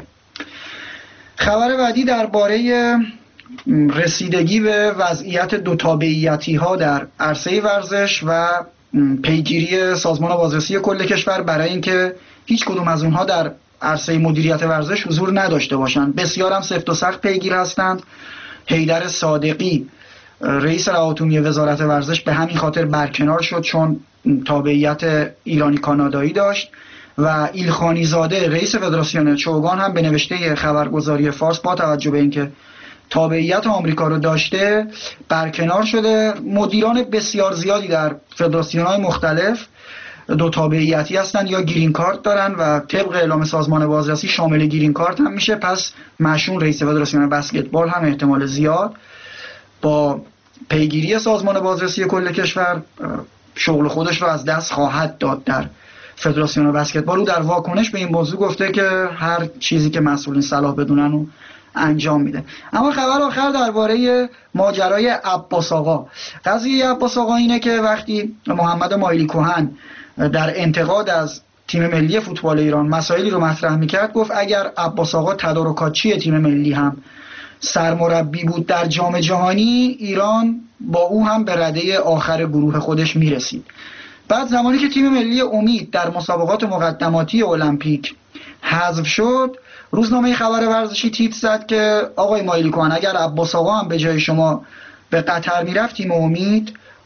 خبر بعدی درباره رسیدگی به وضعیت دو تابعیتی ها در عرصه ورزش و پیگیری سازمان بازرسی کل کشور برای اینکه هیچ کدوم از اونها در عرصه مدیریت ورزش حضور نداشته باشند. بسیار هم سفت و سخت پیگیر هستند. حیدر صادقی رئیس روابط عمومی وزارت ورزش به همین خاطر برکنار شد چون تابعیت ایرانی کانادایی داشت و ایلخانی زاده رئیس فدراسیون چوگان هم به نوشته خبرگزاری فارس با توجه به اینکه تابعیت آمریکا رو داشته برکنار شده. مدیران بسیار زیادی در فدراسیون‌های مختلف دو تابعیتی هستن یا گرین کارت دارن و طبق اعلام سازمان بازرسی شامل گرین کارت هم میشه. پس معشون رئیس فدراسیون بسکتبال هم احتمال زیاد با پیگیری سازمان بازرسی کل کشور شغل خودش رو از دست خواهد داد در فدراسیون بسکتبال. او در واکنش به این موضوع گفته که هر چیزی که مسئولین صلاح بدونن رو انجام میده. اما خبر آخر درباره ماجرای عباس آقا. قضیه عباس آقا اینه که وقتی محمد مایلی کهن در انتقاد از تیم ملی فوتبال ایران مسائلی رو مطرح میکرد، گفت اگر عباس آقا تدارکاتچی تیم ملی هم سرمربی بود در جام جهانی، ایران با او هم به رده آخر گروه خودش میرسید. بعد زمانی که تیم ملی امید در مسابقات مقدماتی المپیک حذف شد، روزنامه خبر ورزشی تیتر زد که آقای مایلی کهن اگر عباس آقا هم به جای شما به قطر میرفت تیم امید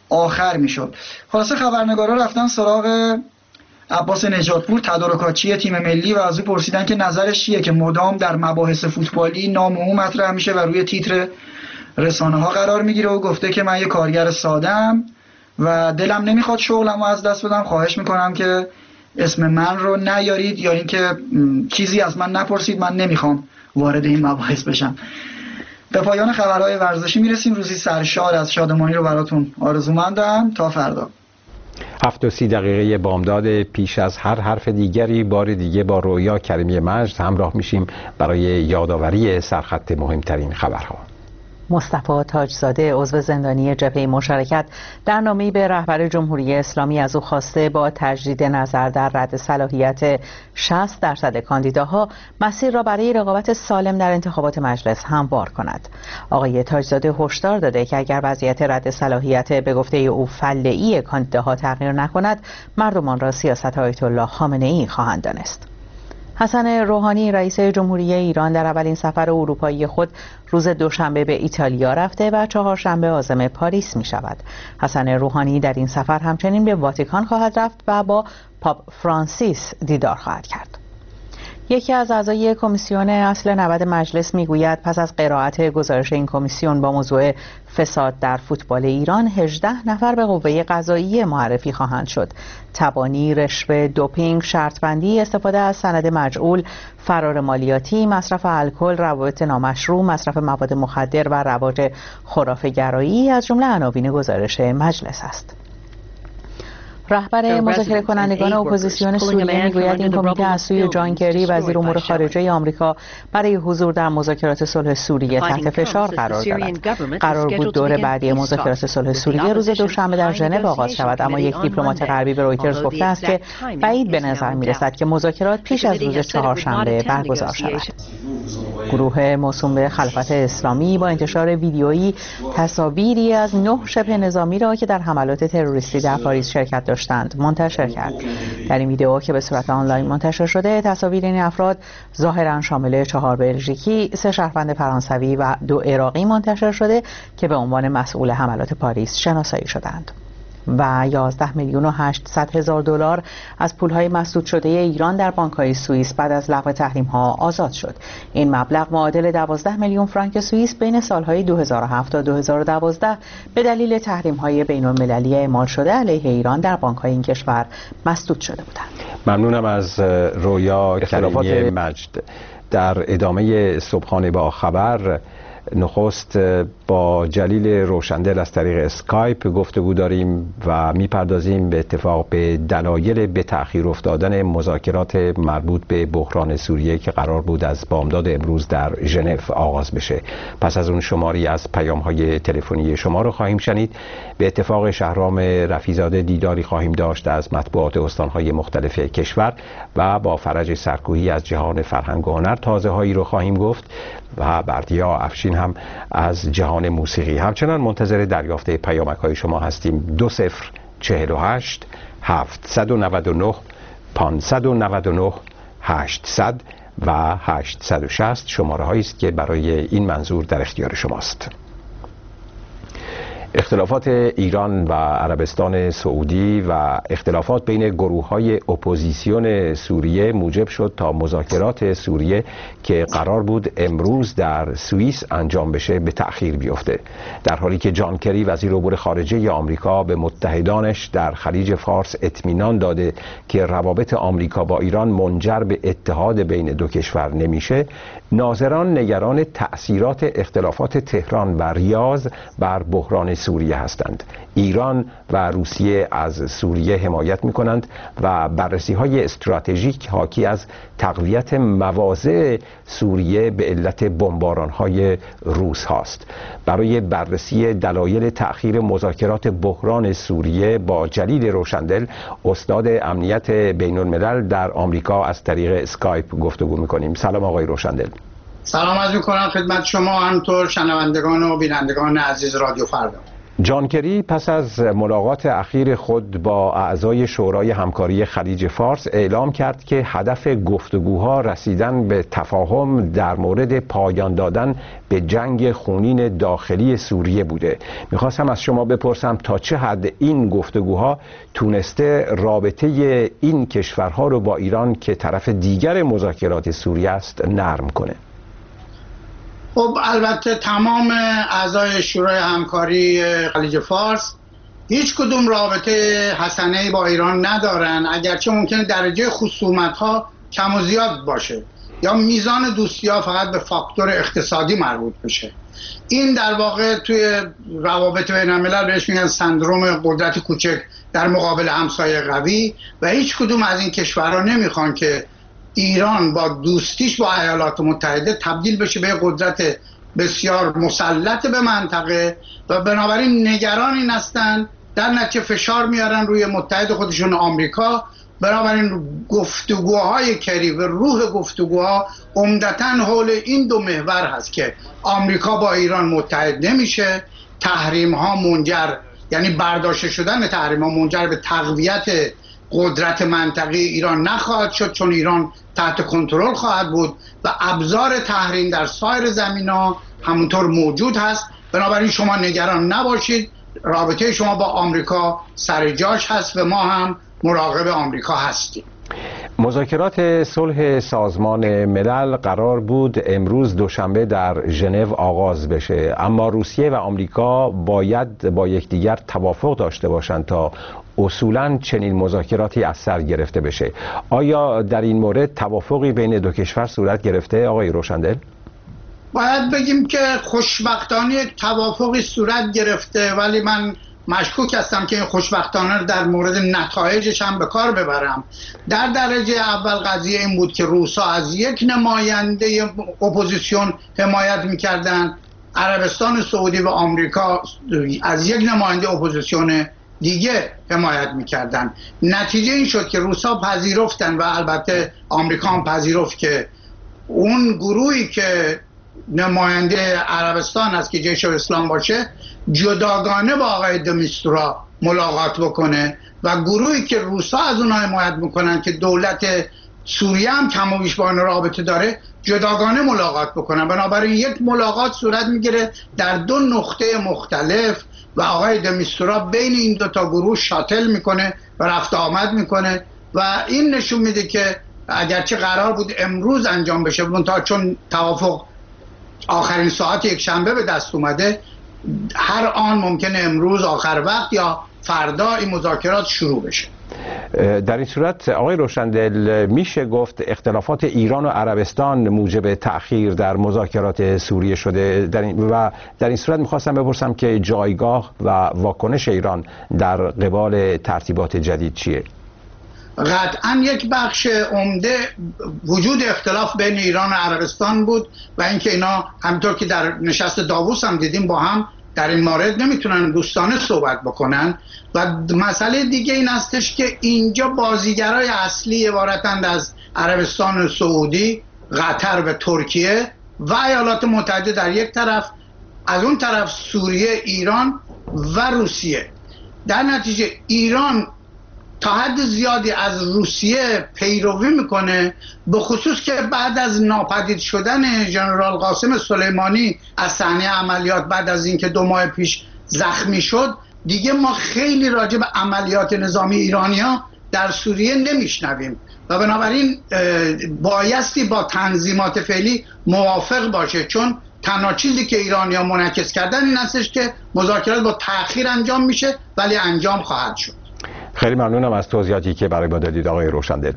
آخر میشد. خلاصه خبرنگارا رفتن سراغ عباس نجاتپور تدارکاتچی تیم ملی و از او پرسیدن که نظرش چیه که مدام در مباحث فوتبالی نام او مطرح میشه و روی تیتر رسانه ها قرار میگیره و گفته که من یه کارگر ساده‌ام و دلم نمیخواد شغلمو از دست بدم، خواهش میکنم که اسم من رو نیارید یا اینکه چیزی از من نپرسید، من نمیخوام وارد این مباحث بشم. به پایان خبرهای ورزشی میرسیم. روزی سرشار از شادمانی رو براتون آرزومندم. تا فردا. هفت و سی دقیقه بامداد، پیش از هر حرف دیگری بار دیگه با رویا کریمی مجد همراه میشیم برای یادآوری سرخط مهمترین خبرها. مصطفی تاجزاده عضو زندانی جبهه مشارکت در نامه‌ای به رهبر جمهوری اسلامی از او خواسته با تجدید نظر در رد صلاحیت شصت درصد کاندیداها مسیر را برای رقابت سالم در انتخابات مجلس هموار کند. آقای تاجزاده هشدار داده که اگر وضعیت رد صلاحیت به گفته او فله‌ای کاندیداها تغییر نکند، مردمان را سیاست آیت الله خامنه‌ای خواهند دانست. حسن روحانی رئیس جمهوری ایران در اولین سفر اروپایی خود روز دوشنبه به ایتالیا رفته و چهارشنبه عازم پاریس می شود. حسن روحانی در این سفر همچنین به واتیکان خواهد رفت و با پاپ فرانسیس دیدار خواهد کرد. یکی از اعضای کمیسیون اصل نود مجلس میگوید پس از قرائت گزارش این کمیسیون با موضوع فساد در فوتبال ایران هجده نفر به قوه قضاییه معرفی خواهند شد. تبانی، رشوه، دوپینگ، شرطبندی، استفاده از سند مجعول، فرار مالیاتی، مصرف الکل، روابط نامشروع، مصرف مواد مخدر و رواج خرافه‌گرایی از جمله عناوین گزارش مجلس است. رهبر مذاکره کنندگان اپوزیسیون سوریه میگوید این کمیته از سوی جان کری وزیر امور خارجه آمریکا برای حضور در مذاکرات صلح سوریه تحت فشار قرار دارد. قرار بود دور بعدی مذاکرات صلح سوریه روز دوشنبه در ژنو آغاز شود، اما یک دیپلمات غربی به رویترز گفته است که بعید به نظر میرسد که مذاکرات پیش از روز چهارشنبه برگزار شود. گروه موسوم به خلافت اسلامی با انتشار ویدیویی تصاویری از نه شبه نظامی را که در حملات تروریستی در پاریس شرکت داشتند منتشر کرد. در این ویدیو که به صورت آنلاین منتشر شده، تصاویر این افراد ظاهرا شامل چهار بلژیکی، سه شهروند فرانسوی و دو عراقی منتشر شده که به عنوان مسئول حملات پاریس شناسایی شدند. و یازده میلیون و هشتصد هزار دلار از پولهای مسدود شده ایران در بانک‌های سوئیس بعد از لغو تحریم‌ها آزاد شد. این مبلغ معادل دوازده میلیون فرانک سوئیس بین سالهای دو هزار و هفت تا دو هزار و دوازده به دلیل تحریم‌های بین‌المللی اعمال شده علیه ایران در بانک‌های این کشور مسدود شده بودند. ممنونم از رویا کریمی مجد. در ادامه صبحانه با خبر نخست با جلیل روشندل از طریق اسکایپ گفتگو داریم و میپردازیم به اتفاق به دلایل به تأخیر افتادن مذاکرات مربوط به بحران سوریه که قرار بود از بامداد امروز در ژنو آغاز بشه. پس از اون شماری از پیام‌های تلفنی شما رو خواهیم شنید. به اتفاق شهرام رفیزاده دیداری خواهیم داشت از مطبوعات استان‌های مختلف کشور و با فرج سرکوهی از جهان فرهنگ و هنر تازه‌هایی رو خواهیم گفت و بردیا افشین هم از جهان موسیقی. همچنان منتظر دریافت پیامک‌های شما هستیم. دو صفر چهل و هشت هفتصد و نود و نه پانصد و نود و نه هشتصد و هشتصد و شصت شماره هایی است که برای این منظور در اختیار شماست. اختلافات ایران و عربستان سعودی و اختلافات بین گروه‌های اپوزیسیون سوریه موجب شد تا مذاکرات سوریه که قرار بود امروز در سوئیس انجام بشه به تأخیر بیفته، در حالی که جان کری وزیر امور خارجه آمریکا به متحدانش در خلیج فارس اطمینان داده که روابط آمریکا با ایران منجر به اتحاد بین دو کشور نمیشه. ناظران نگران تأثیرات اختلافات تهران و ریاض بر بحران سوریه هستند. ایران و روسیه از سوریه حمایت می کنند و بررسی های استراتژیک حاکی از تقویت مواضع سوریه به علت بمباران های روس هاست. برای بررسی دلایل تأخیر مذاکرات بحران سوریه با جلیل روشندل، استاد امنیت بین الملل در آمریکا، از طریق اسکایپ گفتگو می کنیم. سلام آقای روشندل. سلام عرض می‌کنم خدمت شما، همینطور شنوندگان و بینندگان عزیز رادیو فردا. جان کری پس از ملاقات اخیر خود با اعضای شورای همکاری خلیج فارس اعلام کرد که هدف گفتگوها رسیدن به تفاهم در مورد پایان دادن به جنگ خونین داخلی سوریه بوده. میخواستم از شما بپرسم تا چه حد این گفتگوها تونسته رابطه این کشورها رو با ایران که طرف دیگر مذاکرات سوریه است نرم کنه؟ خب البته تمام اعضای شورای همکاری خلیج فارس هیچ کدوم رابطه حسنه‌ای با ایران ندارن، اگرچه ممکنه درجه خصومت‌ها کم و زیاد باشه یا میزان دوستی‌ها فقط به فاکتور اقتصادی مربوط بشه. این در واقع توی روابط بین الملل بهش میگن سندروم قدرت کوچک در مقابل همسایه قوی و هیچ کدوم از این کشورها نمیخوان که ایران با دوستیش با ایالات متحده تبدیل بشه به قدرت بسیار مسلط به منطقه و بنابراین نگران این هستن، در نتیجه فشار میارن روی متحد خودشون آمریکا. بنابراین گفتگوهای کری و روح گفتگوها عمدتاً حول این دو محور هست که آمریکا با ایران متحد نمیشه، تحریم ها منجر یعنی برداشته شدن تحریم ها منجر به تقویت قدرت منطقی ایران نخواهد شد چون ایران تحت کنترل خواهد بود و ابزار تحریم در سایر زمینه‌ها همونطور موجود هست. بنابراین شما نگران نباشید، رابطه شما با آمریکا سر جاش هست و ما هم مراقب آمریکا هستیم. مذاکرات صلح سازمان ملل قرار بود امروز دوشنبه در ژنو آغاز بشه، اما روسیه و آمریکا باید با یکدیگر توافق داشته باشند تا اصولاً چنین مذاکراتی از سر گرفته بشه. آیا در این مورد توافقی بین دو کشور صورت گرفته آقای روشندل؟ باید بگیم که خوشبختانه یک توافقی صورت گرفته، ولی من مشکوک هستم که این خوشبختانه رو در مورد نتایجش هم به کار ببرم. در درجه اول قضیه این بود که روسا از یک نماینده اپوزیسیون حمایت میکردن، عربستان سعودی و آمریکا از یک نماینده اپوزیسیون دیگه حمایت میکردن. نتیجه این شد که روسا پذیرفتن و البته آمریکا هم پذیرفت که اون گروهی که نماینده عربستان است که جیش الاسلام باشه جداگانه با آقای دمیستورا ملاقات بکنه و گروهی که روسا از اونها حمایت میکنن که دولت سوریه هم کم و بیش با اون رابطه داره جداگانه ملاقات بکنن. بنابراین یک ملاقات صورت میگیره در دو نقطه مختلف و آقای دمیستورا بین این دو تا گروه شاتل میکنه و رفت آمد میکنه و این نشون میده که اگرچه قرار بود امروز انجام بشه منتها چون توافق آخرین ساعت یک شنبه به دست اومده، هر آن ممکنه امروز آخر وقت یا فردا این مذاکرات شروع بشه. در این صورت آقای روشندل میشه گفت اختلافات ایران و عربستان موجب تأخیر در مذاکرات سوریه شده در این و در این صورت میخواستم بپرسم که جایگاه و واکنش ایران در قبال ترتیبات جدید چیه؟ قطعا یک بخش عمده وجود اختلاف بین ایران و عربستان بود و اینکه اینا همونطور که در نشست داووس هم دیدیم با هم در این مورد نمیتونن دوستانه صحبت بکنن و مسئله دیگه این هستش که اینجا بازیگرای اصلی عبارتند از عربستان سعودی، قطر و ترکیه و ایالات متحده در یک طرف، از اون طرف سوریه، ایران و روسیه. در نتیجه ایران تا حد زیادی از روسیه پیروی میکنه، به خصوص که بعد از ناپدید شدن ژنرال قاسم سلیمانی از صحنه عملیات بعد از اینکه دو ماه پیش زخمی شد دیگه ما خیلی راجع به عملیات نظامی ایرانیا در سوریه نمیشنویم و بنابراین بایستی با تنظیمات فعلی موافق باشه، چون تنها چیزی که ایرانیا منعکس کردن این هستش که مذاکرات با تأخیر انجام میشه ولی انجام خواهد شد. خیلی ممنونم از توضیحاتی که برای ما دادید آقای روشندل.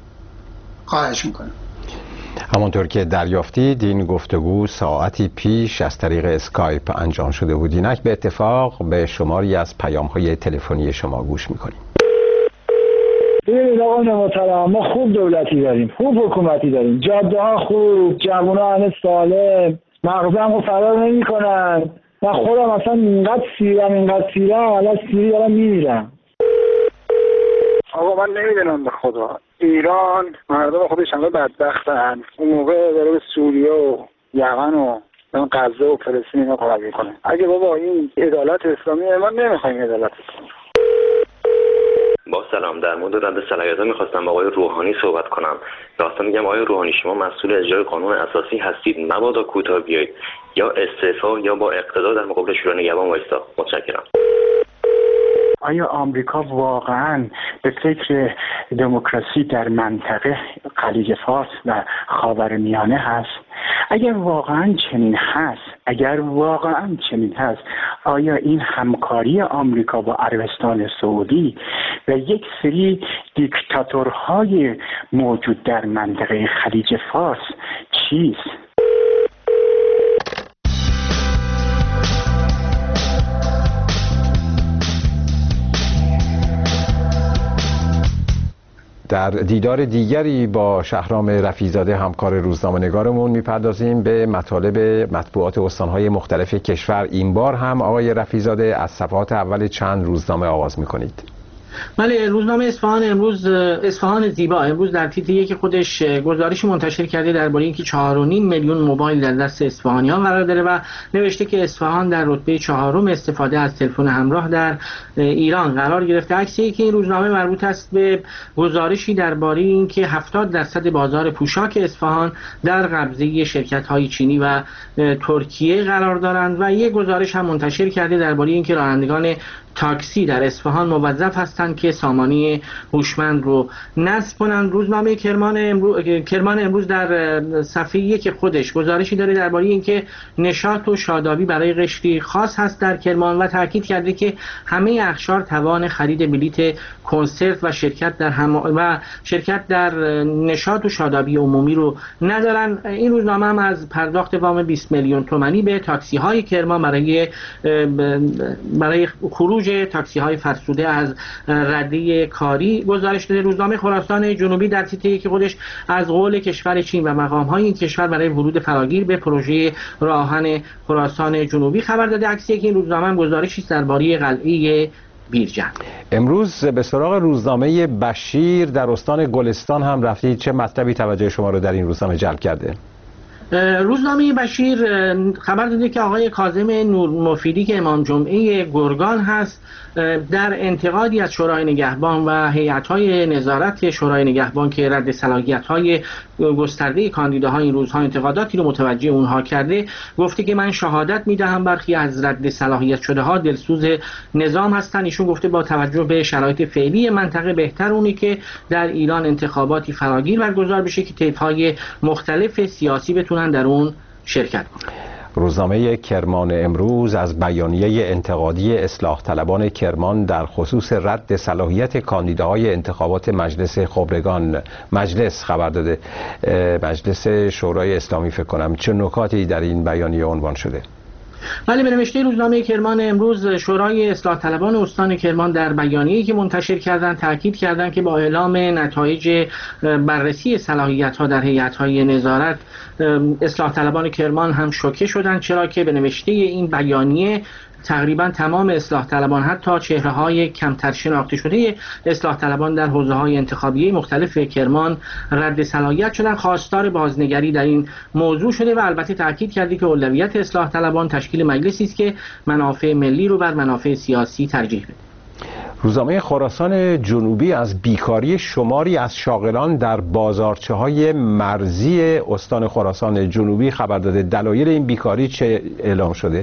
خواهش میکنم. همانطور که دریافتید این گفتگو ساعتی پیش از طریق اسکایپ انجام شده بود. اینک به اتفاق به شماری از پیام‌های تلفنی شما گوش میکنیم. ببینید آقای محترم، ما خوب دولتی داریم، خوب حکومتی داریم، جاده ها خوب، جوونا همه سالم، مغزم رو فرار نمی کنن. من خودم اصلا اینقدر سیرم اینقدر سیرم الان سیری دارم میمیرم. آقا من نمیدونم به خدا، ایران مردم خودش همه بدبختن. اون موقع داره به سوریه و یمن و اون غزه و فلسطین اینا کمک میکنه. اگه بابا این عدالت اسلامی، ما نمیخوایم عدالت اسلامی. با سلام، در مورد رد صلاحیت‌ها می‌خواستم با آقای روحانی صحبت کنم. راستش میگم آقای روحانی، شما مسئول اجرای قانون اساسی هستید، مبادا کوتاه بیایید، یا استعفا یا با اقتدا در مقابل شورای نگهبان وایستا. متشکرم. آیا آمریکا واقعاً به فکر دموکراسی در منطقه خلیج فارس و خاورمیانه هست؟ اگر واقعاً چنین هست، اگر واقعاً چنین هست، آیا این همکاری آمریکا با عربستان سعودی و یک سری دیکتاتورهای موجود در منطقه خلیج فارس چیست؟ در دیدار دیگری با شهرام رفیع‌زاده همکار روزنامه‌نگارمون میپردازیم به مطالب مطبوعات استان‌های مختلف کشور. این بار هم آقای رفیع‌زاده از صفحات اول چند روزنامه آغاز میکنید. بله، روزنامه اصفهان امروز اصفهان زیبا امروز در تیتر یک خودش گزارشی منتشر کرده درباره اینکه چهار و نیم میلیون موبایل در دست اصفهانیان قرار داره و نوشته که اصفهان در رتبه چهارم استفاده از تلفن همراه در ایران قرار گرفته. عکسی که این روزنامه مربوط است به گزارشی درباره اینکه هفتاد درصد بازار پوشاک اصفهان در قبضه شرکت‌های چینی و ترکیه قرار دارند و یک گزارش هم منتشر کرده درباره اینکه رانندگان تاکسی در اصفهان موظف هستند که سامانه هوشمند رو نصب کنند. روزنامه کرمان امروز کرمان امروز در صفحه یک خودش گزارشی داره درباره اینکه نشاط و شادابی برای قشری خاص هست در کرمان و تاکید کرده که همه اقشار توان خرید بلیت کنسرت و شرکت در هم و شرکت در نشاط و شادابی عمومی رو ندارن. این روزنامه هم از پرداخت وام بیست میلیون تومانی به تاکسی های کرمان برای برای خروج تاکسی های فرسوده از رده کاری گزارش داده. روزنامه خراسان جنوبی در تیتر که خودش از قول کشور چین و مقام های این کشور برای ورود فراگیر به پروژه راه آهن خراسان جنوبی خبر داده. عکسی که این روزنامه هم گزارشی درباره قلعه بیرجند. امروز به سراغ روزنامه بشیر در استان گلستان هم رفتید. چه مطلبی توجه شما رو در این روزنامه جلب کرده؟ روزنامه بشیر خبر داده که آقای کاظم نورمفیدی که امام جمعه گرگان هست در انتقادی از شورای نگهبان و هیئت‌های نظارت شورای نگهبان که رد صلاحیت‌های گسترده کاندیداهای این روزها انتقاداتی رو متوجه اونها کرده، گفته که من شهادت میدهم برخی از رد صلاحیت شده ها دلسوز نظام هستند. ایشون گفته با توجه به شرایط فعلی منطقه بهتر اونی که در ایران انتخاباتی فراگیر برگزار بشه که طیف‌های مختلف سیاسی بتونن در اون شرکت کنن. روزنامه کرمان امروز از بیانیه انتقادی اصلاح طلبان کرمان در خصوص رد صلاحیت کاندیداهای انتخابات مجلس خبرگان مجلس خبر داده. مجلس شورای اسلامی فکر کنم. چه نکاتی در این بیانیه عنوان شده؟ بله، به نوشته روزنامه کرمان امروز شورای اصلاح طلبان استان کرمان در بیانیه‌ای که منتشر کردند تاکید کردند که با اعلام نتایج بررسی صلاحیت‌ها در هیئت‌های نظارت اصلاح طلبان کرمان هم شوکه شدند، چرا که به نوشته این بیانیه تقریبا تمام اصلاح طلبان حتی چهره‌های کمتر شناخته شده اصلاح طلبان در حوزه‌های انتخابی مختلف کرمان رد صلاحیت شدن. خواستار بازنگری در این موضوع شده و البته تاکید کردی که اولویت اصلاح طلبان تشکیل مجلسی است که منافع ملی رو بر منافع سیاسی ترجیح بده. روزنامه خراسان جنوبی از بیکاری شماری از شاغلان در بازارچه‌های مرزی استان خراسان جنوبی خبر داده. دلایل این بیکاری چه اعلام شده؟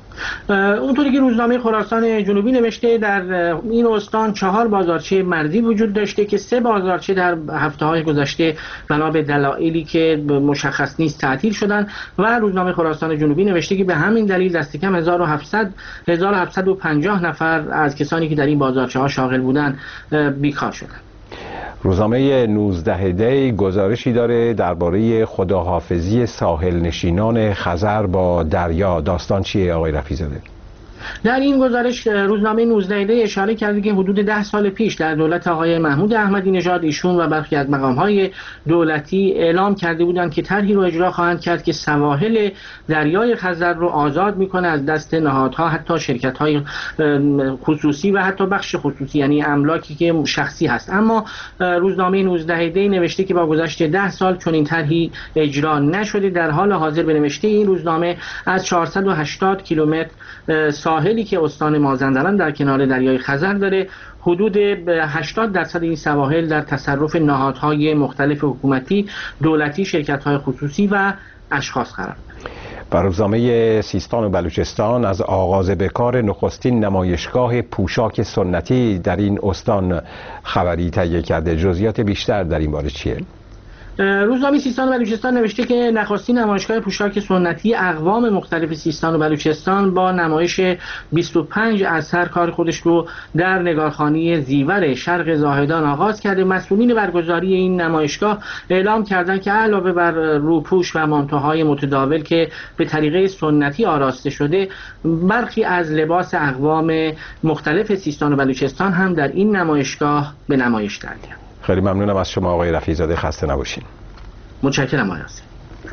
اونطوری که روزنامه خراسان جنوبی نوشته در این استان چهار بازارچه مرزی وجود داشته که سه بازارچه در هفته‌های گذشته بنا به دلایلی که مشخص نیست تعطیل شدن و روزنامه خراسان جنوبی نوشته که به همین دلیل دست کم هزار و هفتصد و پنجاه نفر از کسانی که در این بازارچه ها شاغل بودند بیکار شدند. روزنامه نوزده دی گزارشی داره درباره خداحافظی ساحل نشینان خزر با دریا. داستان چیه آقای رفیع‌زاده؟ در این گزارش روزنامه نوزده دی اشاره کرده که حدود ده سال پیش در دولت آقای محمود احمدی نژاد ایشون و برخی از مقام‌های دولتی اعلام کرده بودند که طرحی رو اجرا خواهند کرد که سواحل دریای خزر رو آزاد میکنه از دست نهادها، حتی شرکت‌های خصوصی و حتی بخش خصوصی، یعنی املاکی که شخصی هست. اما روزنامه نوزده دی نوشته که با گذشت ده سال چون این طرحی اجرا نشده، در حال حاضر به نوشته این روزنامه از چهارصد و هشتاد کیلومتر ساحلی که استان مازندران در کنار دریای خزر داره، حدود هشتاد درصد این سواحل در تصرف نهادهای مختلف حکومتی، دولتی، شرکت‌های خصوصی و اشخاص قرار داره. و روزنامه سیستان و بلوچستان از آغاز به کار نخستین نمایشگاه پوشاک سنتی در این استان خبری تهیه کرده. جزئیات بیشتر در این باره چیه؟ روزنامه سیستان و بلوچستان نوشته که نخستین نمایشگاه پوشاک سنتی اقوام مختلف سیستان و بلوچستان با نمایش بیست و پنج اثر کار خودش رو در نگارخانه زیور شرق زاهدان آغاز کرده. مسئولین برگزاری این نمایشگاه اعلام کردند که علاوه بر روپوش و مانتوهای متداول که به طریقه سنتی آراسته شده، برخی از لباس اقوام مختلف سیستان و بلوچستان هم در این نمایشگاه به نمایش درآمد. خیلی ممنونم از شما آقای رفیع‌زاده، خسته نباشین. متشکرم آقای حسین.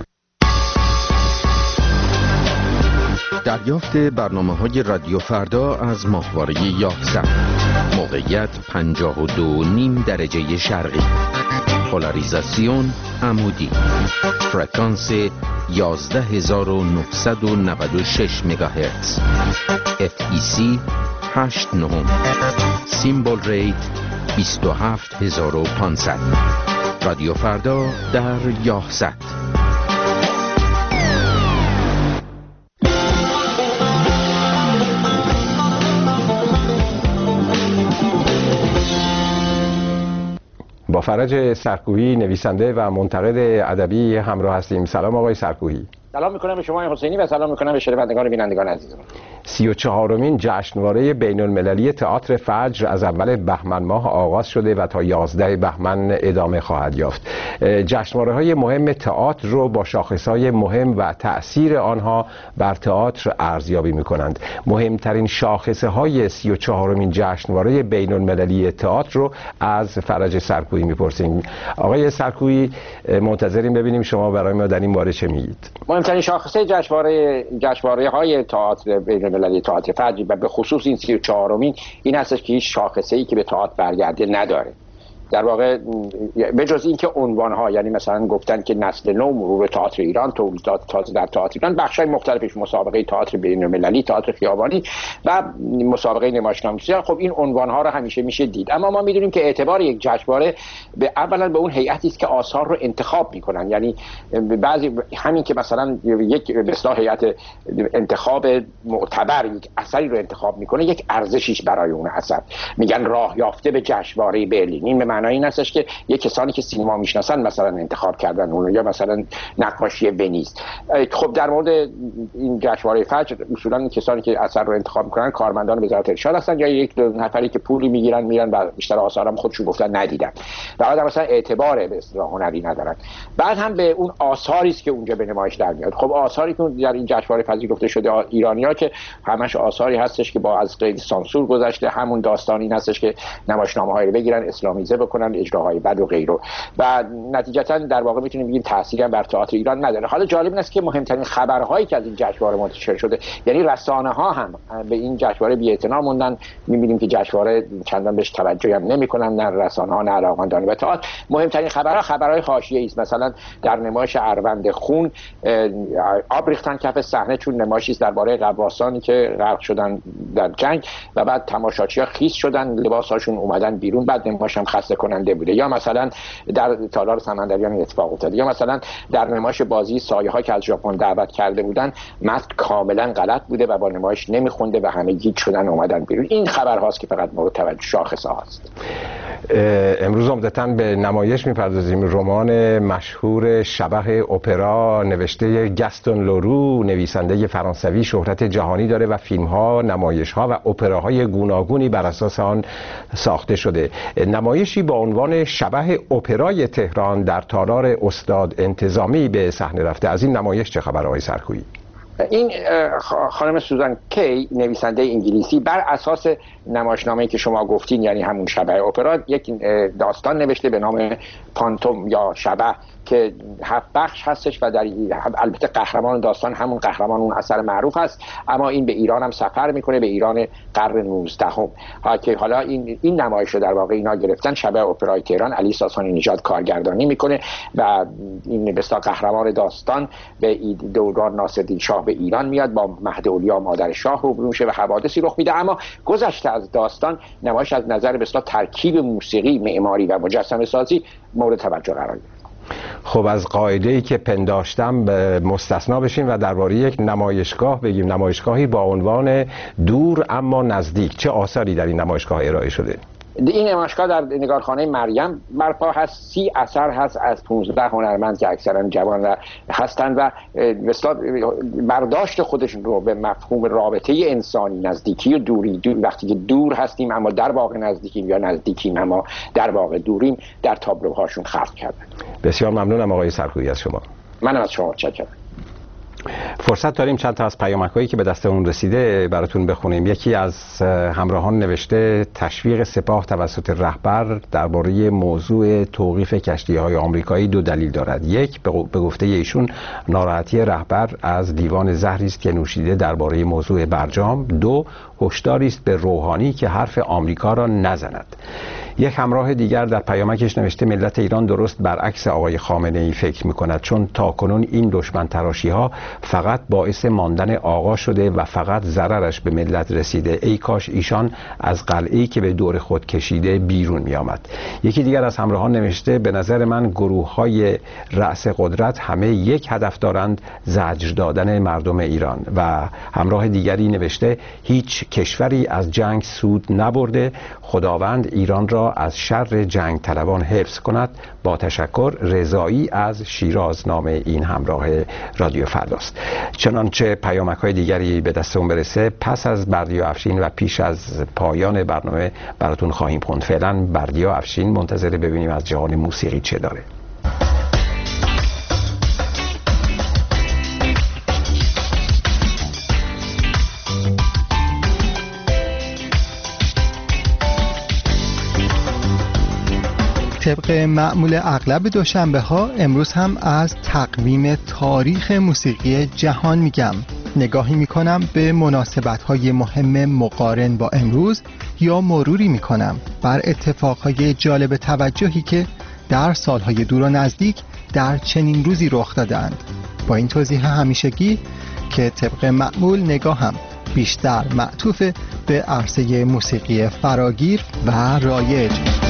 دریافت برنامه‌های رادیو فردا از ماهواره یازده. موقعیت پنجاه و دو و نیم درجه شرقی. پولاریزاسیون عمودی. فرکانس یازده هزار و نهصد و نود و شش مگاهرتز. اف ای سی هشت و نه. سیمبل ریت بیست و هفت هزار و پانصد. رادیو فردا در یازده. با فرج سرکوهی، نویسنده و منتقد ادبی همراه هستیم. سلام آقای سرکوهی. سلام میکنم به شما حسینی و سلام میکنم به شنوندگان و بینندگان عزیزم. سی و چهارمین جشنواره بین المللی تئاتر فجر از اول بهمن ماه آغاز شده و تا یازده بهمن ادامه خواهد یافت. جشنواره های مهم تئاتر رو با شاخص های مهم و تأثیر آنها بر تئاتر ارزیابی میکنند. مهمترین شاخصه های سی و چهارمین جشنواره بین المللی تئاتر رو از فرج سرکوهی میپرسیم. آقای سرکوهی، منتظریم ببینیم شما برای ما در این باره چه میگید. مهمترین شاخصه جشنواره جشنواره های تئاتر بین المللی تئاتر فجر و به خصوص این سی و چهارمین این هستش که هیچ شاخصه‌ای که به تئاتر برگرده نداره. در واقع به جز این که عنوان‌ها، یعنی مثلا گفتن که نسل نو مرور تئاتر ایران، تولیدات تئاتر در تئاتر ایران، بخش‌های مختلفش، مسابقه تئاتر بین‌المللی، تئاتر خیابانی و مسابقه نمایشنامه‌نویسی، خب این عنوان‌ها رو همیشه میشه دید. اما ما می‌دونیم که اعتبار یک جشنواره به اولا به اون هیئتی است که آثار رو انتخاب می‌کنن. یعنی بعضی همین که مثلا یک به اصطلاح هیئت انتخاب معتبر یک اثری رو انتخاب می‌کنه، یک ارزشیش برای اون اثر. میگن راه یافته به جشنواره برلین. این معنی این هستش که یک کسانی که سینما میشناسن مثلا انتخاب کردن اون، یا مثلا نقاشی ونیز. خب در مورد این جشنواره فجر اصولا کسانی که اثر رو انتخاب میکنن کارمندان وزارت ارشاد هستن یا یک دو نفری که پولی میگیرن میرن و بیشتر آثارم خودشون گفتن ندیدن، در واقع مثلا اعتبار به اصطلاح هنری ندارن. بعد هم به اون آثاری است که اونجا به نمایش در میاد. خب آثاری که در این جشنواره فجر گفته شده ایرانی‌ها که همش آثاری هستش که با از قید سانسور گذشته، همون داستان این هستش که نمایشنامه‌هایی رو بگیرن اسلامیزه بکنن، اجراهای بد و غیره، و نتیجتا در واقع میتونیم بگیم تأثیری هم بر تئاتر ایران نداره. حالا جالب این است که مهمترین خبرهایی که از این جشنواره منتشر شده، یعنی رسانه‌ها هم به این جشنواره بی‌اعتنا موندن. می‌بینیم که جشنواره چندان بهش توجهی هم نمی‌کنن، نه رسانه‌ها نه علاقه‌مندان به تئاتر. مهمترین خبرها خبرهای حاشیه‌ای است. مثلا در نمایش اروند خون آب ریختن کف صحنه چون نمایشی است درباره غواصانی که غرق شدن در جنگ و بعد تماشاچی‌ها خیس شدن، لباساشون اومدن بیرون، بعد نمایش هم خسته کننده بوده. یا مثلا در تالار سمندریان اتفاق افتاده. یا مثلا در نمایش بازی سایه‌ها که از ژاپن دعوت کرده بودن متن کاملا غلط بوده و با نمایش نمیخونده و همه گیج شدن اومدن بیرون. این خبرهاست که فقط مورد توجه شاخصه هاست. امروز عمدتاً به نمایش می‌پردازیم. رمان مشهور شبح اپرا نوشته گاستون لورو، نویسنده فرانسوی، شهرت جهانی داره و فیلم‌ها، نمایش‌ها و اپراهای گوناگونی بر اساس آن ساخته شده. نمایشی با عنوان شبح اپرای تهران در تالار استاد انتظامی به صحنه رفته. از این نمایش چه خبر آقای سرکویی؟ این خانم سوزان کی نویسنده انگلیسی بر اساس نمایشنامه‌ای که شما گفتین، یعنی همون شبح اپرا، یک داستان نوشته به نام پانتوم یا شبح که هفت بخش هستش و در البته قهرمان داستان همون قهرمان اون اثر معروف هست، اما این به ایران هم سفر میکنه، به ایران قرن نوزدهم ها که حالا این این نمایش رو در واقع اینا گرفتن. شبح اپرای تهران علی ساسانی نژاد کارگردانی میکنه و این به اصطلاح قهرمان داستان به دوران ناصرالدین شاه به ایران میاد، با مهداولیا مادر شاه روبرو میشه و حوادثی رخ میده. اما گذشته از داستان، نمایش از نظر به اصطلاح ترکیب موسیقی، معماری و مجسمه سازی مورد توجه قرار گرفت. خب از قاعده‌ای که پنداشتم مستثنا بشیم و درباره یک نمایشگاه بگیم، نمایشگاهی با عنوان دور اما نزدیک. چه آثاری در این نمایشگاه ارائه شده؟ این نمایشگاه در نگارخانه مریم برپا هست. سی اثر هست از پانزده هنرمند که اکثرا جوان هستند و برداشت خودشون رو به مفهوم رابطه انسانی، نزدیکی و دوری، دور وقتی که دور هستیم اما در واقع نزدیکیم یا نزدیکیم اما در واقع دوریم، در تابلوهاشون خلق کردن. بسیار ممنونم آقای سرکویی از شما. منم از شما متشکرم. فرصت داریم چند تا از پیامک‌هایی که به دستمون رسیده براتون بخونیم. یکی از همراهان نوشته تشویق سپاه توسط رهبر درباره موضوع توقیف کشتی‌های آمریکایی دو دلیل دارد. یک، به گفته ایشون ناراحتی رهبر از لیوان زهری است که نوشیده درباره موضوع برجام. دو، هشداری است به روحانی که حرف آمریکا را نزند. یک همراه دیگر در پیامکش نوشته ملت ایران درست برعکس آقای خامنه ای فکر می‌کند، چون تاکنون این دشمن تراشی‌ها فقط باعث ماندن آقا شده و فقط ضررش به ملت رسیده. ای کاش ایشان از قلعه‌ای که به دور خود کشیده بیرون می‌آمد. یکی دیگر از همراهان نوشته به نظر من گروه‌های رأس قدرت همه یک هدف دارند، زجر دادن مردم ایران. و همراه دیگری نوشته هیچ کشوری از جنگ سود نبرده، خداوند ایران را از شر جنگ طلبان حفظ کند. با تشکر، رضایی از شیراز نام این همراه رادیو فرداست. چنانچه پیامک‌های دیگری به دستمون برسه پس از بردیا افشین و پیش از پایان برنامه براتون خواهیم خوند. فعلا بردیا افشین منتظر ببینیم از جهان موسیقی چه داره. طبق معمول اغلب دوشنبه ها امروز هم از تقویم تاریخ موسیقی جهان میگم. نگاهی میکنم به مناسبت های مهم مقارن با امروز یا مروری میکنم بر اتفاقهای جالب توجهی که در سالهای دور و نزدیک در چنین روزی رخ دادند. با این توضیح همیشگی که طبق معمول نگاهم بیشتر معطوف به عرصه موسیقی فراگیر و رایج.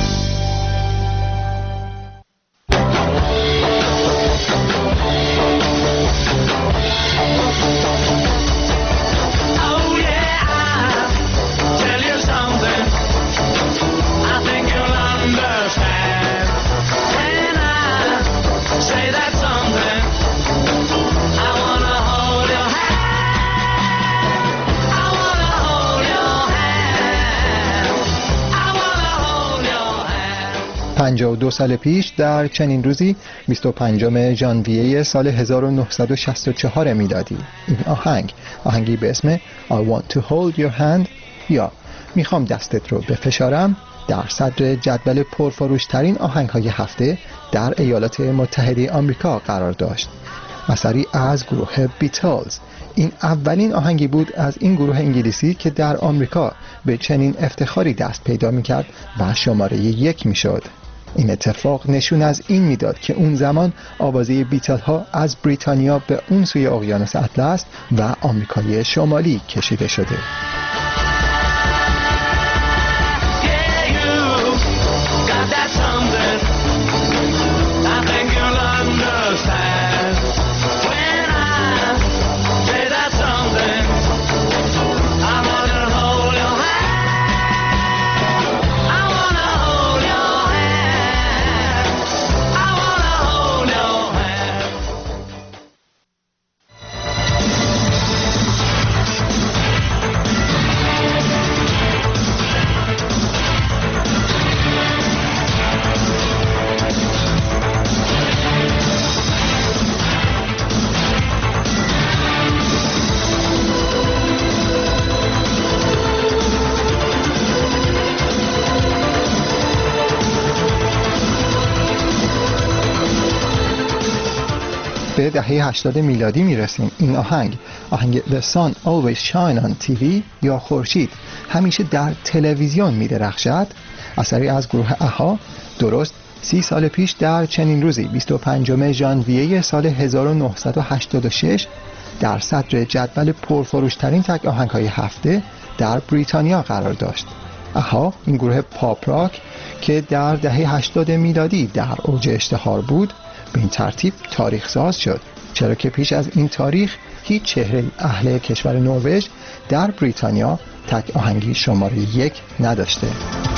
پنجاه و دو سال پیش در چنین روزی بیست و پنجم ژانویه سال هزار و نهصد و شصت و چهار میلادی این آهنگ آهنگی به اسم I want to hold your hand یا میخوام دستت رو بفشارم در صدر جدول پرفروشترین آهنگ‌های هفته در ایالات متحده آمریکا قرار داشت. اثری از گروه بیتلز. این اولین آهنگی بود از این گروه انگلیسی که در آمریکا به چنین افتخاری دست پیدا می‌کرد و شماره یک می‌شد. این اتفاق نشون از این میداد که اون زمان آوازه بیتل ها از بریتانیا به اون سوی اقیانوس اطلس و آمریکای شمالی کشیده شده. دهه هشتاد میلادی میرسیم. این آهنگ آهنگ The Sun Always Shine on تی وی یا خورشید همیشه در تلویزیون میدرخشد اثری از گروه اها درست سی سال پیش در چنین روزی بیست و پنجم ژانویه سال هزار و نهصد و هشتاد و شش در صدر جدول پرفروشترین تک آهنگ‌های هفته در بریتانیا قرار داشت. اها این گروه پاپ راک که در دهه هشتاد میلادی در اوج اشتهار بود به این ترتیب تاریخ ساز شد، چرا که پیش از این تاریخ هیچ چهره اهل کشور نروژ در بریتانیا تک آهنگی شماره یک نداشته.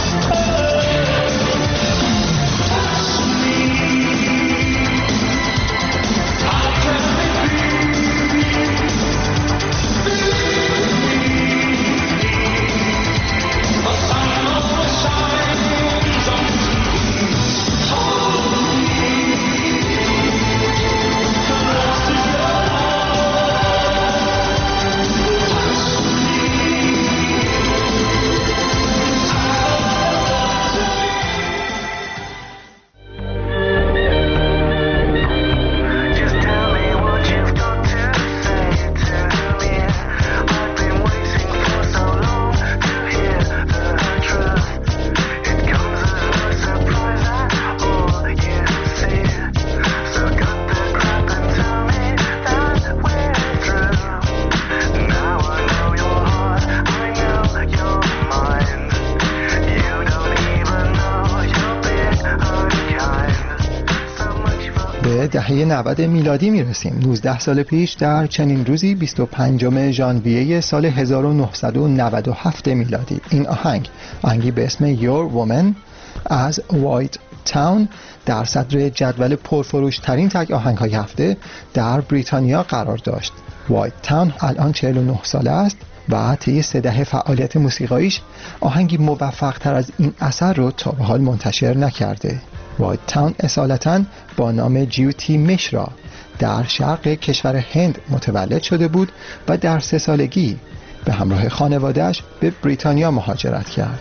دهه نود میلادی میرسیم. نوزده سال پیش در چنین روزی بیست و پنجم ژانویه سال هزار و نهصد و نود و هفت میلادی این آهنگ آهنگی به اسم Your Woman از وایت تاون در صدر جدول پرفروش ترین تک آهنگ های هفته در بریتانیا قرار داشت. وایت تاون الان چهل و نه ساله است و طی سه دهه فعالیت موسیقاییش آهنگی موفق تر از این اثر رو تا به حال منتشر نکرده. وایت تاون اصالتاً با نام جیوتی میشرا در شرق کشور هند متولد شده بود و در سه سالگی به همراه خانواده‌اش به بریتانیا مهاجرت کرد.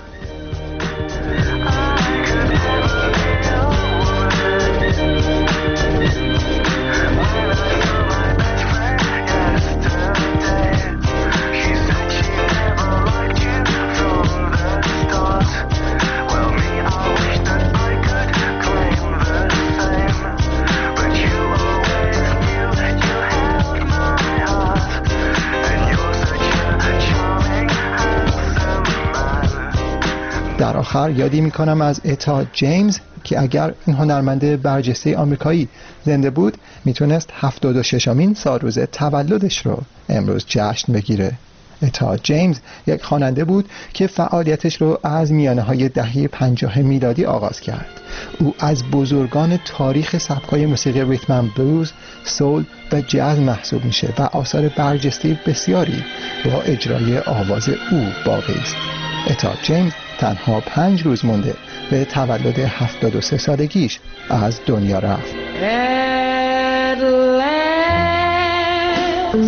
در آخر یادی میکنم از اتا جیمز که اگر این هنرمند برجسته آمریکایی زنده بود میتونست هفتاد و ششمین سالروز تولدش رو امروز جشن بگیره. اتا جیمز یک خواننده بود که فعالیتش رو از میانه های دهه پنجاه میلادی آغاز کرد. او از بزرگان تاریخ سبکای موسیقی ریتم اند بلوز، سول و جاز محسوب میشه و آثار برجسته بسیاری با اجرای آواز او باقی است. اتا جیمز تنها پنج روز مونده به تولد هفتاد و سه سالگیش از دنیا رفت. At last,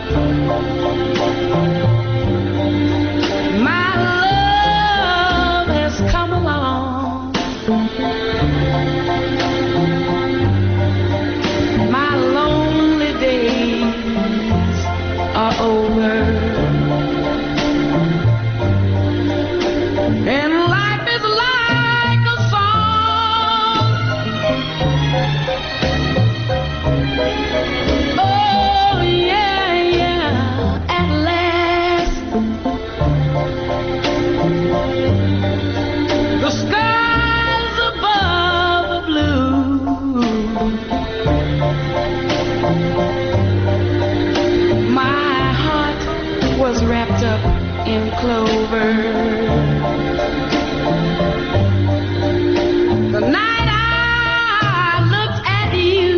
my love has come along. My lonely days are over. And life is like a song. Oh yeah, yeah, at last the skies above are blue. My heart was wrapped up in clover. The night I looked at you,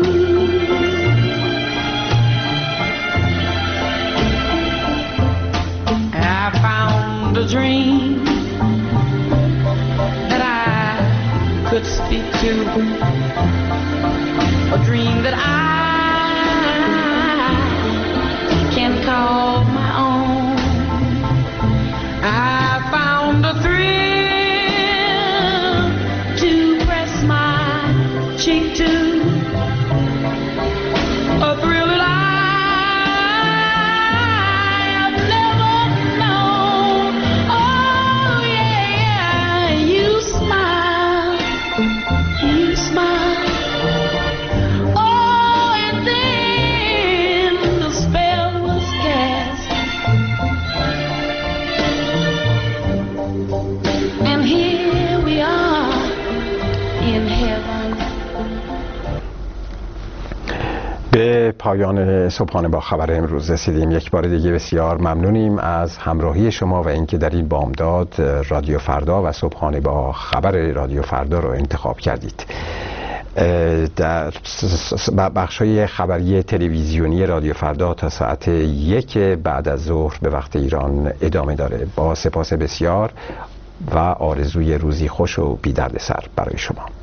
I found a dream that I could speak to, a dream that I can call my own. I found a thrill to press my cheek to, پایان صبحانه با خبر امروز رسیدیم. یک بار دیگه بسیار ممنونیم از همراهی شما و اینکه در این بامداد رادیو فردا و صبحانه با خبر رادیو فردا رو انتخاب کردید. در بخش‌های خبری تلویزیونی رادیو فردا تا ساعت یک بعد از ظهر به وقت ایران ادامه داره. با سپاس بسیار و آرزوی روزی خوش و بی دردسر برای شما.